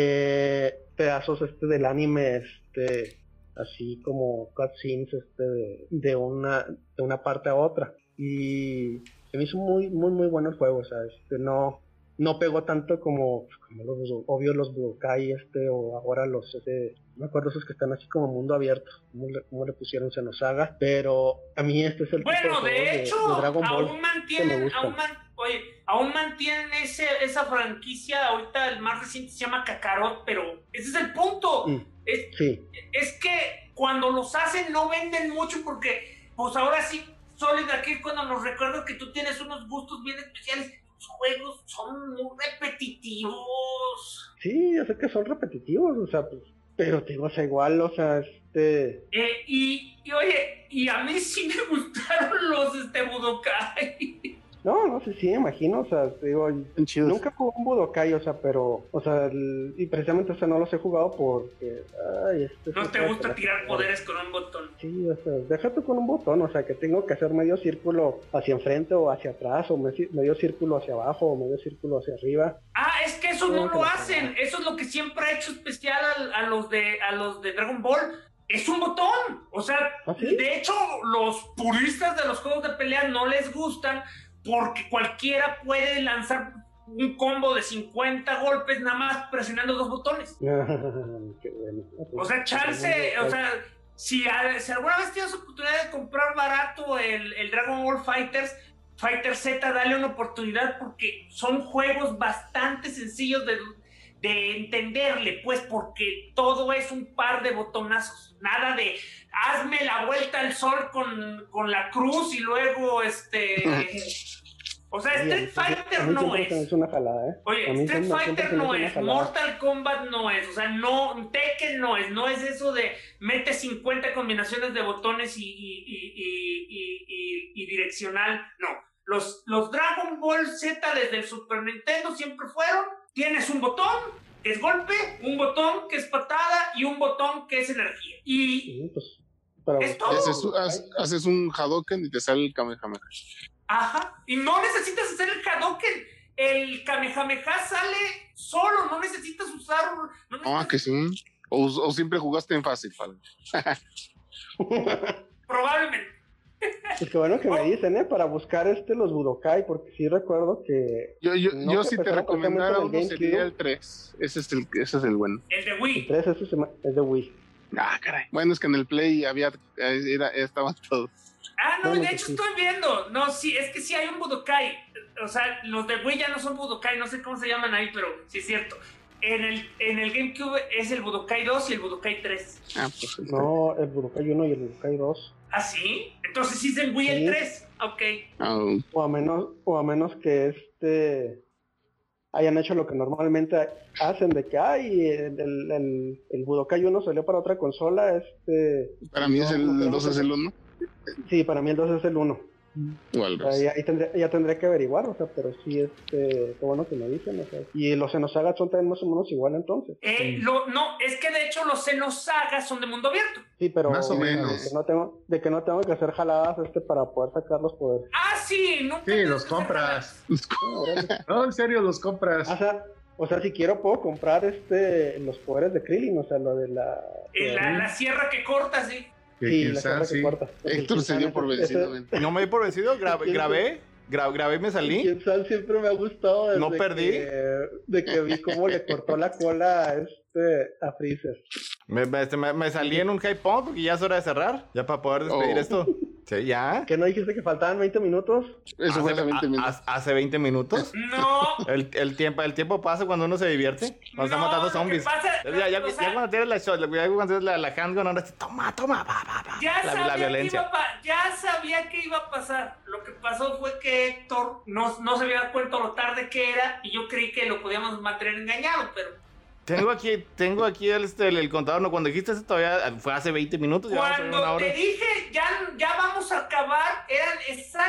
Speaker 6: eh, pedazos este del anime, este, así como cutscenes este de, de una de una parte a otra. Y se me hizo muy, muy, muy bueno el juego, o sea, este, no, no pegó tanto como, como los, obvio los Budokai, este, o ahora los, este, no me acuerdo esos que están así como mundo abierto, como le, como le pusieron Xenosaga, pero a mí este es el
Speaker 7: bueno,
Speaker 6: tipo de,
Speaker 7: de hecho,
Speaker 6: de, de Dragon Ball
Speaker 7: aún mantienen, aún, man, oye, aún mantienen ese, esa franquicia, ahorita el más reciente se llama Kakarot, pero ese es el punto, mm, es, sí. es que cuando los hacen no venden mucho porque, pues ahora sí, Solid, aquí es cuando nos recuerdo que tú tienes unos gustos bien especiales. Los juegos son muy repetitivos.
Speaker 6: Sí, yo sé que son repetitivos, o sea, pues, pero te digo, o sea, igual, o sea, este...
Speaker 7: Eh, y, y oye, y a mí sí me gustaron los este, Budokai.
Speaker 6: No, no sé, sí, me imagino, o sea, te digo, nunca jugué un Budokai, o sea, pero, o sea, el, y precisamente, o sea, no los he jugado porque, ay, este...
Speaker 7: No te gusta tirar poderes con un botón.
Speaker 6: Sí, o sea, déjate con un botón, o sea, que tengo que hacer medio círculo hacia enfrente o hacia atrás, o medio círculo hacia abajo, o medio círculo hacia arriba.
Speaker 7: Ah, es que eso no lo hacen, eso es lo que siempre ha hecho especial a, a los de a los de Dragon Ball. Es un botón, o sea, ¿ah, sí? De hecho, los puristas de los juegos de pelea no les gustan porque cualquiera puede lanzar un combo de cincuenta golpes nada más presionando dos botones.
Speaker 6: Qué bueno.
Speaker 7: O sea, chance, o sea, si, a, si alguna vez tienes oportunidad de comprar barato el, el Dragon Ball Fighters, Fighter Z, dale una oportunidad porque son juegos bastante sencillos de, de entenderle, pues porque todo es un par de botonazos. Nada de hazme la vuelta al sol con, con la cruz y luego este... O sea, Street Fighter no es.
Speaker 6: es una jalada, ¿eh?
Speaker 7: Oye, Street Fighter no es, Mortal Kombat no es, o sea, no, Tekken no es, no es eso de mete cincuenta combinaciones de botones y, y, y, y, y, y, y direccional, no. Los, los Dragon Ball Z desde el Super Nintendo siempre fueron, tienes un botón que es golpe, un botón que es patada y un botón que es energía. Y
Speaker 6: sí, pues, pero
Speaker 7: es todo.
Speaker 10: Haces, haces, haces un Hadouken y te sale el Kamehameha.
Speaker 7: Ajá, y no necesitas hacer el Hadouken, el Kamehameha sale solo, no necesitas usar... No necesitas...
Speaker 10: Ah, que sí. O, o siempre jugaste en fácil, Pal.
Speaker 7: Probablemente.
Speaker 6: Pues qué bueno que me dicen, ¿eh? Para buscar este los Budokai, porque sí recuerdo que...
Speaker 10: Yo, yo,
Speaker 6: no
Speaker 10: yo
Speaker 6: que
Speaker 10: si te recomendara uno sería el tres. Ese es el, ese es el bueno.
Speaker 7: El de Wii.
Speaker 6: El tres, ese es, es de Wii.
Speaker 10: Ah, caray. Bueno, es que en el Play había... Era, estaban todos.
Speaker 7: Ah, no,
Speaker 6: Bueno,
Speaker 7: de hecho
Speaker 6: sí.
Speaker 7: estoy viendo. No, sí, es que sí hay un Budokai. O sea, los de Wii ya no son Budokai, no sé cómo se llaman ahí, pero sí es cierto. En el, en el GameCube es el Budokai dos y el Budokai tres.
Speaker 10: Ah, pues este.
Speaker 6: No, el Budokai uno y el Budokai dos.
Speaker 7: ¿Ah, sí? Entonces sí es en Wii
Speaker 6: Sí.
Speaker 7: el tres. Ok.
Speaker 10: Oh.
Speaker 6: O a menos, o a menos que este hayan hecho lo que normalmente hacen de que ay el, el, el, el Budokai uno salió para otra consola, este
Speaker 10: Para mí es el,
Speaker 6: no,
Speaker 10: el dos es el uno.
Speaker 6: sí, para mí el dos es el uno.
Speaker 10: O al
Speaker 6: O sea,
Speaker 10: dos.
Speaker 6: ya, ahí tendré, ya tendré que averiguar, o sea, pero sí, este, qué bueno que me dicen, o sea, y los Xenosaga son también más o menos igual entonces.
Speaker 7: Eh, lo, no, es que de hecho los Xenosaga son de mundo abierto.
Speaker 6: Sí, pero
Speaker 3: Más o
Speaker 6: de-
Speaker 3: menos.
Speaker 6: De que no tengo, de que no tengo que hacer jaladas este para poder sacar los poderes.
Speaker 7: Ah, sí, nunca.
Speaker 3: Sí, los compras. No, en serio, los compras.
Speaker 6: O sea, o sea, si quiero puedo comprar este los poderes de Krillin, o sea, lo de la...
Speaker 7: Eh, la, la sierra que corta, sí.
Speaker 3: Que
Speaker 6: Sí,
Speaker 3: quien
Speaker 6: la
Speaker 3: sea,
Speaker 6: sierra que
Speaker 3: sí.
Speaker 6: corta. Porque
Speaker 10: Héctor
Speaker 6: el
Speaker 10: se dio
Speaker 6: Killzone
Speaker 10: por
Speaker 6: es-
Speaker 10: vencido.
Speaker 6: ese-
Speaker 10: men.
Speaker 2: No me di por vencido, gra- grabé, gra- grabé y me
Speaker 6: el
Speaker 2: salí.
Speaker 6: Killzone siempre me ha gustado desde
Speaker 2: No perdí.
Speaker 6: Que, de que vi cómo le cortó la cola a este a Freezer.
Speaker 2: Me, me, este, me- me salí en un high pump porque ya es hora de cerrar, ya para poder despedir
Speaker 10: Oh.
Speaker 2: esto. Sí, ya.
Speaker 6: ¿Que no dijiste que faltaban veinte minutos?
Speaker 10: Eso fue hace veinte
Speaker 2: a-
Speaker 10: minutos.
Speaker 2: a- hace veinte minutos.
Speaker 7: No.
Speaker 2: El, el, tiempo, el tiempo pasa cuando uno se divierte. Cuando está
Speaker 7: No,
Speaker 2: matando
Speaker 7: lo que
Speaker 2: zombies.
Speaker 7: pasa-
Speaker 2: ya, ya,
Speaker 7: o
Speaker 2: ya
Speaker 7: sea-
Speaker 2: cuando tienes la shot, ya cuando tienes la, la handgun, ahora sí, toma, toma, va, va, va.
Speaker 7: Ya,
Speaker 2: La,
Speaker 7: sabía
Speaker 2: la
Speaker 7: que
Speaker 2: violencia.
Speaker 7: iba a pa- ya sabía que iba a pasar. Lo que pasó fue que Héctor no, no se había dado cuenta lo tarde que era y yo creí que lo podíamos mantener engañado, pero
Speaker 2: Tengo aquí, tengo aquí el, este, el, el contador. No, cuando dijiste eso todavía fue hace veinte minutos. Ya vamos a ver una
Speaker 7: cuando
Speaker 2: hora.
Speaker 7: te dije ya, ya vamos a acabar, eran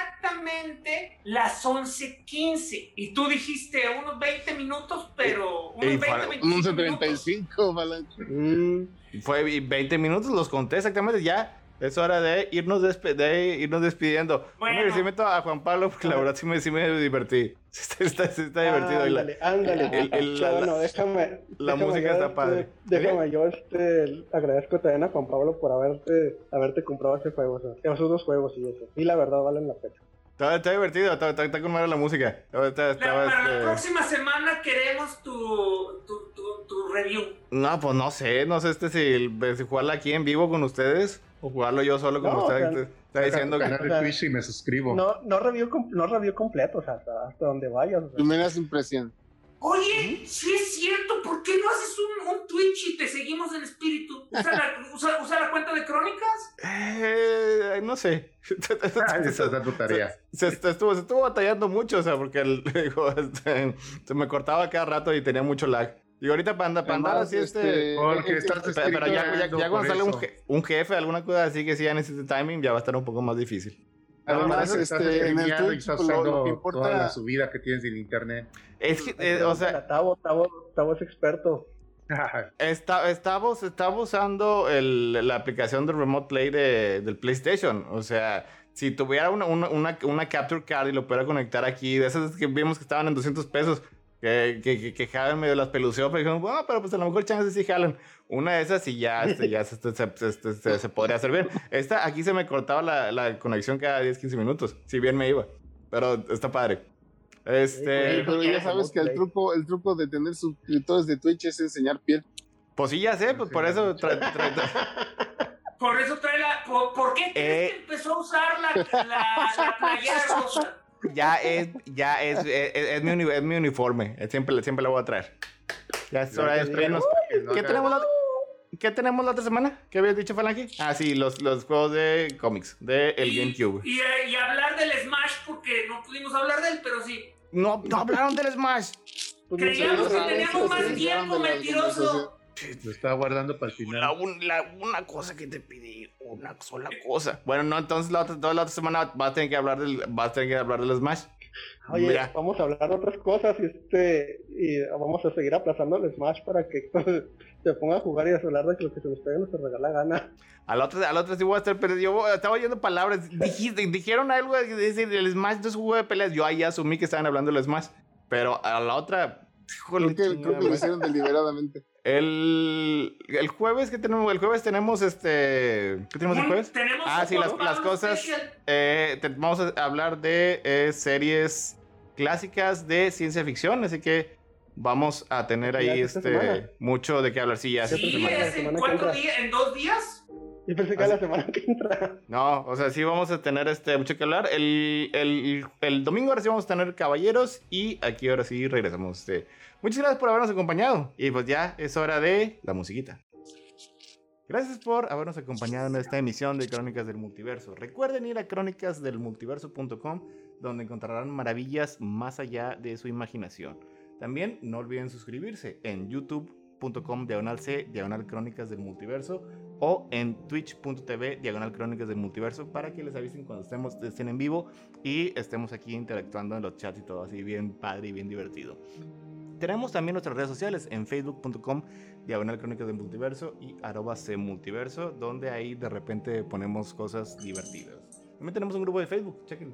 Speaker 7: exactamente las once quince y tú dijiste unos veinte minutos, pero unos
Speaker 2: Y
Speaker 7: veinte,
Speaker 2: para-
Speaker 7: veinticinco
Speaker 10: once treinta y
Speaker 7: minutos.
Speaker 10: cinco, Balancho.
Speaker 6: Mm,
Speaker 2: Fue veinte minutos, los conté exactamente. Ya es hora de irnos, despe- de irnos despidiendo. Un
Speaker 7: Bueno.
Speaker 2: agradecimiento a Juan Pablo porque la verdad sí me, sí me divertí. Sí Está, está, sí está divertido. Y la-
Speaker 6: ándale, ándale.
Speaker 2: el- el-
Speaker 6: Ya,
Speaker 2: la-
Speaker 6: bueno, déjame.
Speaker 2: la
Speaker 6: déjame
Speaker 2: música
Speaker 6: yo,
Speaker 2: está
Speaker 6: este,
Speaker 2: padre.
Speaker 6: Déjame yo, este, agradezco también a Juan Pablo por haberte, haberte comprado ese juego, o sea, esos dos juegos y eso. Y la verdad valen la pena.
Speaker 2: Está, está divertido, está, está, está con madre la música. Está-
Speaker 7: La-
Speaker 2: estaba,
Speaker 7: para la
Speaker 2: este-
Speaker 7: próxima semana queremos tu, tu, tu, tu review.
Speaker 2: No, pues no sé, no sé este si, si jugarla aquí en vivo con ustedes o jugarlo yo solo como
Speaker 6: No,
Speaker 2: usted
Speaker 6: o sea,
Speaker 2: está, está diciendo que...
Speaker 3: Canal de
Speaker 6: o sea,
Speaker 3: Twitch y me suscribo.
Speaker 6: No, no review, com- no review completo, o sea, hasta, hasta donde vayas. O sea.
Speaker 10: Primeras impresiones.
Speaker 7: Oye, sí es cierto, ¿por qué no haces un, un Twitch y te seguimos en espíritu? ¿Usa la, usa, usa la cuenta de Crónicas?
Speaker 2: Eh, no sé.
Speaker 3: Ay, esa es tu tarea.
Speaker 2: Se, se estuvo, se estuvo batallando mucho, o sea, porque el, digo, este, se me cortaba cada rato y tenía mucho lag. Y ahorita para andar, para andar
Speaker 10: Además,
Speaker 2: así, este...
Speaker 10: este,
Speaker 3: Porque
Speaker 10: eh,
Speaker 3: estás
Speaker 2: Pero, pero ya, ya, ya
Speaker 3: por
Speaker 2: cuando sale un,
Speaker 3: eso.
Speaker 2: je- un jefe, alguna cosa así que sí ya necesite timing, ya va a estar un poco más difícil.
Speaker 10: Además,
Speaker 3: Estás
Speaker 10: este, en el
Speaker 3: streameando y
Speaker 10: Twitch,
Speaker 3: estás
Speaker 10: pues, lo,
Speaker 3: usando
Speaker 10: lo que
Speaker 3: toda la
Speaker 10: importa...
Speaker 3: subida que tienes en internet.
Speaker 2: Es que, eh, o sea,
Speaker 6: Tavo, Tavo, Tavo es experto.
Speaker 2: Está, estaba, estaba usando el- la aplicación de Remote Play de, del PlayStation. O sea, si tuviera una, una, una, una Capture Card y lo pudiera conectar aquí, de esas que vimos que estaban en doscientos pesos, que, que, que, que Javen medio las peluceó, pero dijeron, bueno, pero pues a lo mejor chances sí jalan. Una de esas y ya, este, ya se, se, se, se, se- se podría hacer bien. Esta, aquí se me cortaba la, la conexión cada diez, quince minutos, si bien me iba. Pero está padre. Este...
Speaker 10: Eh, pero ya sabes que el truco, el truco de tener suscriptores de Twitch es enseñar piel.
Speaker 2: Pues sí, ya sé, pues por eso... tra- tra- tra-
Speaker 7: Por eso trae la... ¿Por, ¿por qué crees
Speaker 2: Eh.
Speaker 7: que empezó a usar la, la, la playera rosa?
Speaker 2: Ya es, ya es, es, es mi, uni- es mi uniforme. Siempre, siempre lo voy a traer. Ya es hora de despedirnos. ¿Qué tenemos la, ¿Qué tenemos la otra semana? ¿Qué habías dicho, Falange? Ah, sí, los, los juegos de cómics, de el GameCube.
Speaker 7: Y, y hablar del Smash, porque no pudimos hablar de él, pero sí.
Speaker 2: No, no hablaron del Smash.
Speaker 7: Creíamos que teníamos más tiempo, mentiroso.
Speaker 3: Lo estaba guardando para el final.
Speaker 2: La, un- la- una cosa que te pedí, una sola cosa. Bueno, no, entonces la otra, toda la otra semana vas a tener que hablar del, vas a tener que hablar del Smash.
Speaker 6: Oye,
Speaker 2: Mira.
Speaker 6: vamos a hablar de otras cosas y este y vamos a seguir aplazando el Smash para que se ponga a jugar y a hablar de lo que se nos pegue nos regala gana.
Speaker 2: A la otra, a la otra sí voy a estar, pero yo estaba oyendo palabras. Dijiste, dijeron algo de decir el Smash no es un juego de peleas. Yo ahí asumí que estaban hablando del Smash. Pero a la otra, híjole,
Speaker 5: Creo que, creo que lo
Speaker 2: chingada,
Speaker 5: hicieron deliberadamente.
Speaker 2: El, el jueves que tenemos, el jueves tenemos este, ¿qué tenemos el jueves?
Speaker 7: Tenemos
Speaker 2: Ah, sí, las,
Speaker 7: Juan
Speaker 2: las
Speaker 7: Pablo
Speaker 2: cosas.
Speaker 7: Special.
Speaker 2: eh, te- vamos a hablar de eh, series clásicas de ciencia ficción, así que vamos a tener
Speaker 6: Ya
Speaker 2: ahí
Speaker 6: esta
Speaker 2: este
Speaker 6: semana.
Speaker 2: mucho de qué hablar. Sí, ya es esta
Speaker 7: Sí,
Speaker 2: semana.
Speaker 6: la
Speaker 7: es
Speaker 6: semana
Speaker 7: en
Speaker 6: que
Speaker 7: cuatro
Speaker 6: entra.
Speaker 7: días, en dos días.
Speaker 6: Yo pensé que era la semana que entra.
Speaker 2: No, o sea, sí vamos a tener este mucho que hablar. El, el, el domingo ahora sí vamos a tener caballeros y aquí ahora sí regresamos. Este. Muchas gracias por habernos acompañado y pues ya es hora de la musiquita. Gracias por habernos acompañado en esta emisión de Crónicas del Multiverso. Recuerden ir a crónicas del multiverso punto com donde encontrarán maravillas más allá de su imaginación. También no olviden suscribirse en youtube punto com diagonal c diagonal crónicas del multiverso o en twitch punto tv diagonal crónicas del multiverso para que les avisen cuando estemos, estén en vivo y estemos aquí interactuando en los chats y todo así bien padre y bien divertido. Tenemos también nuestras redes sociales en facebook punto com diagonal crónicas del multiverso y arroba cmultiverso, donde ahí de repente ponemos cosas divertidas. También tenemos un grupo de Facebook, chequenlo.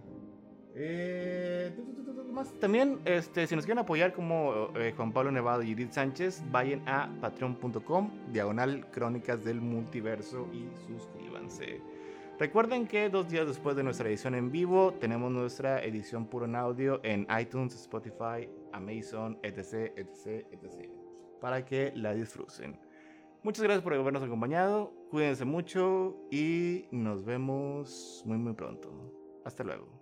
Speaker 2: Eh, tu, tu, tu, tu, más. También, este, si nos quieren apoyar como eh, Juan Pablo Nevado y Edith Sánchez, vayan a patreon punto com diagonal crónicas del multiverso y suscríbanse. Recuerden que dos días después de nuestra edición en vivo tenemos nuestra edición puro en audio en iTunes, Spotify, Amazon, etc, etc, etc, para que la disfruten. Muchas gracias por habernos acompañado, cuídense mucho y nos vemos muy muy pronto. Hasta luego.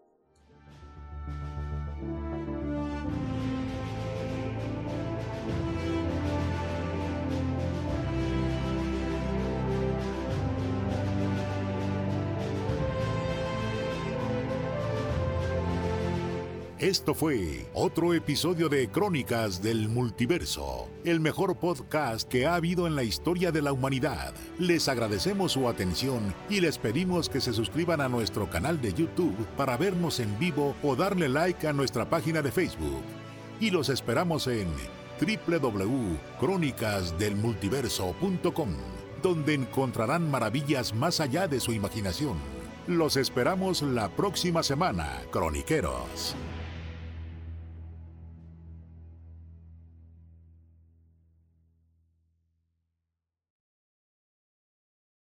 Speaker 1: Esto fue otro episodio de Crónicas del Multiverso, el mejor podcast que ha habido en la historia de la humanidad. Les agradecemos su atención y les pedimos que se suscriban a nuestro canal de YouTube para vernos en vivo o darle like a nuestra página de Facebook. Y los esperamos en doble u doble u doble u punto crónicas del multiverso punto com, donde encontrarán maravillas más allá de su imaginación. Los esperamos la próxima semana, croniqueros.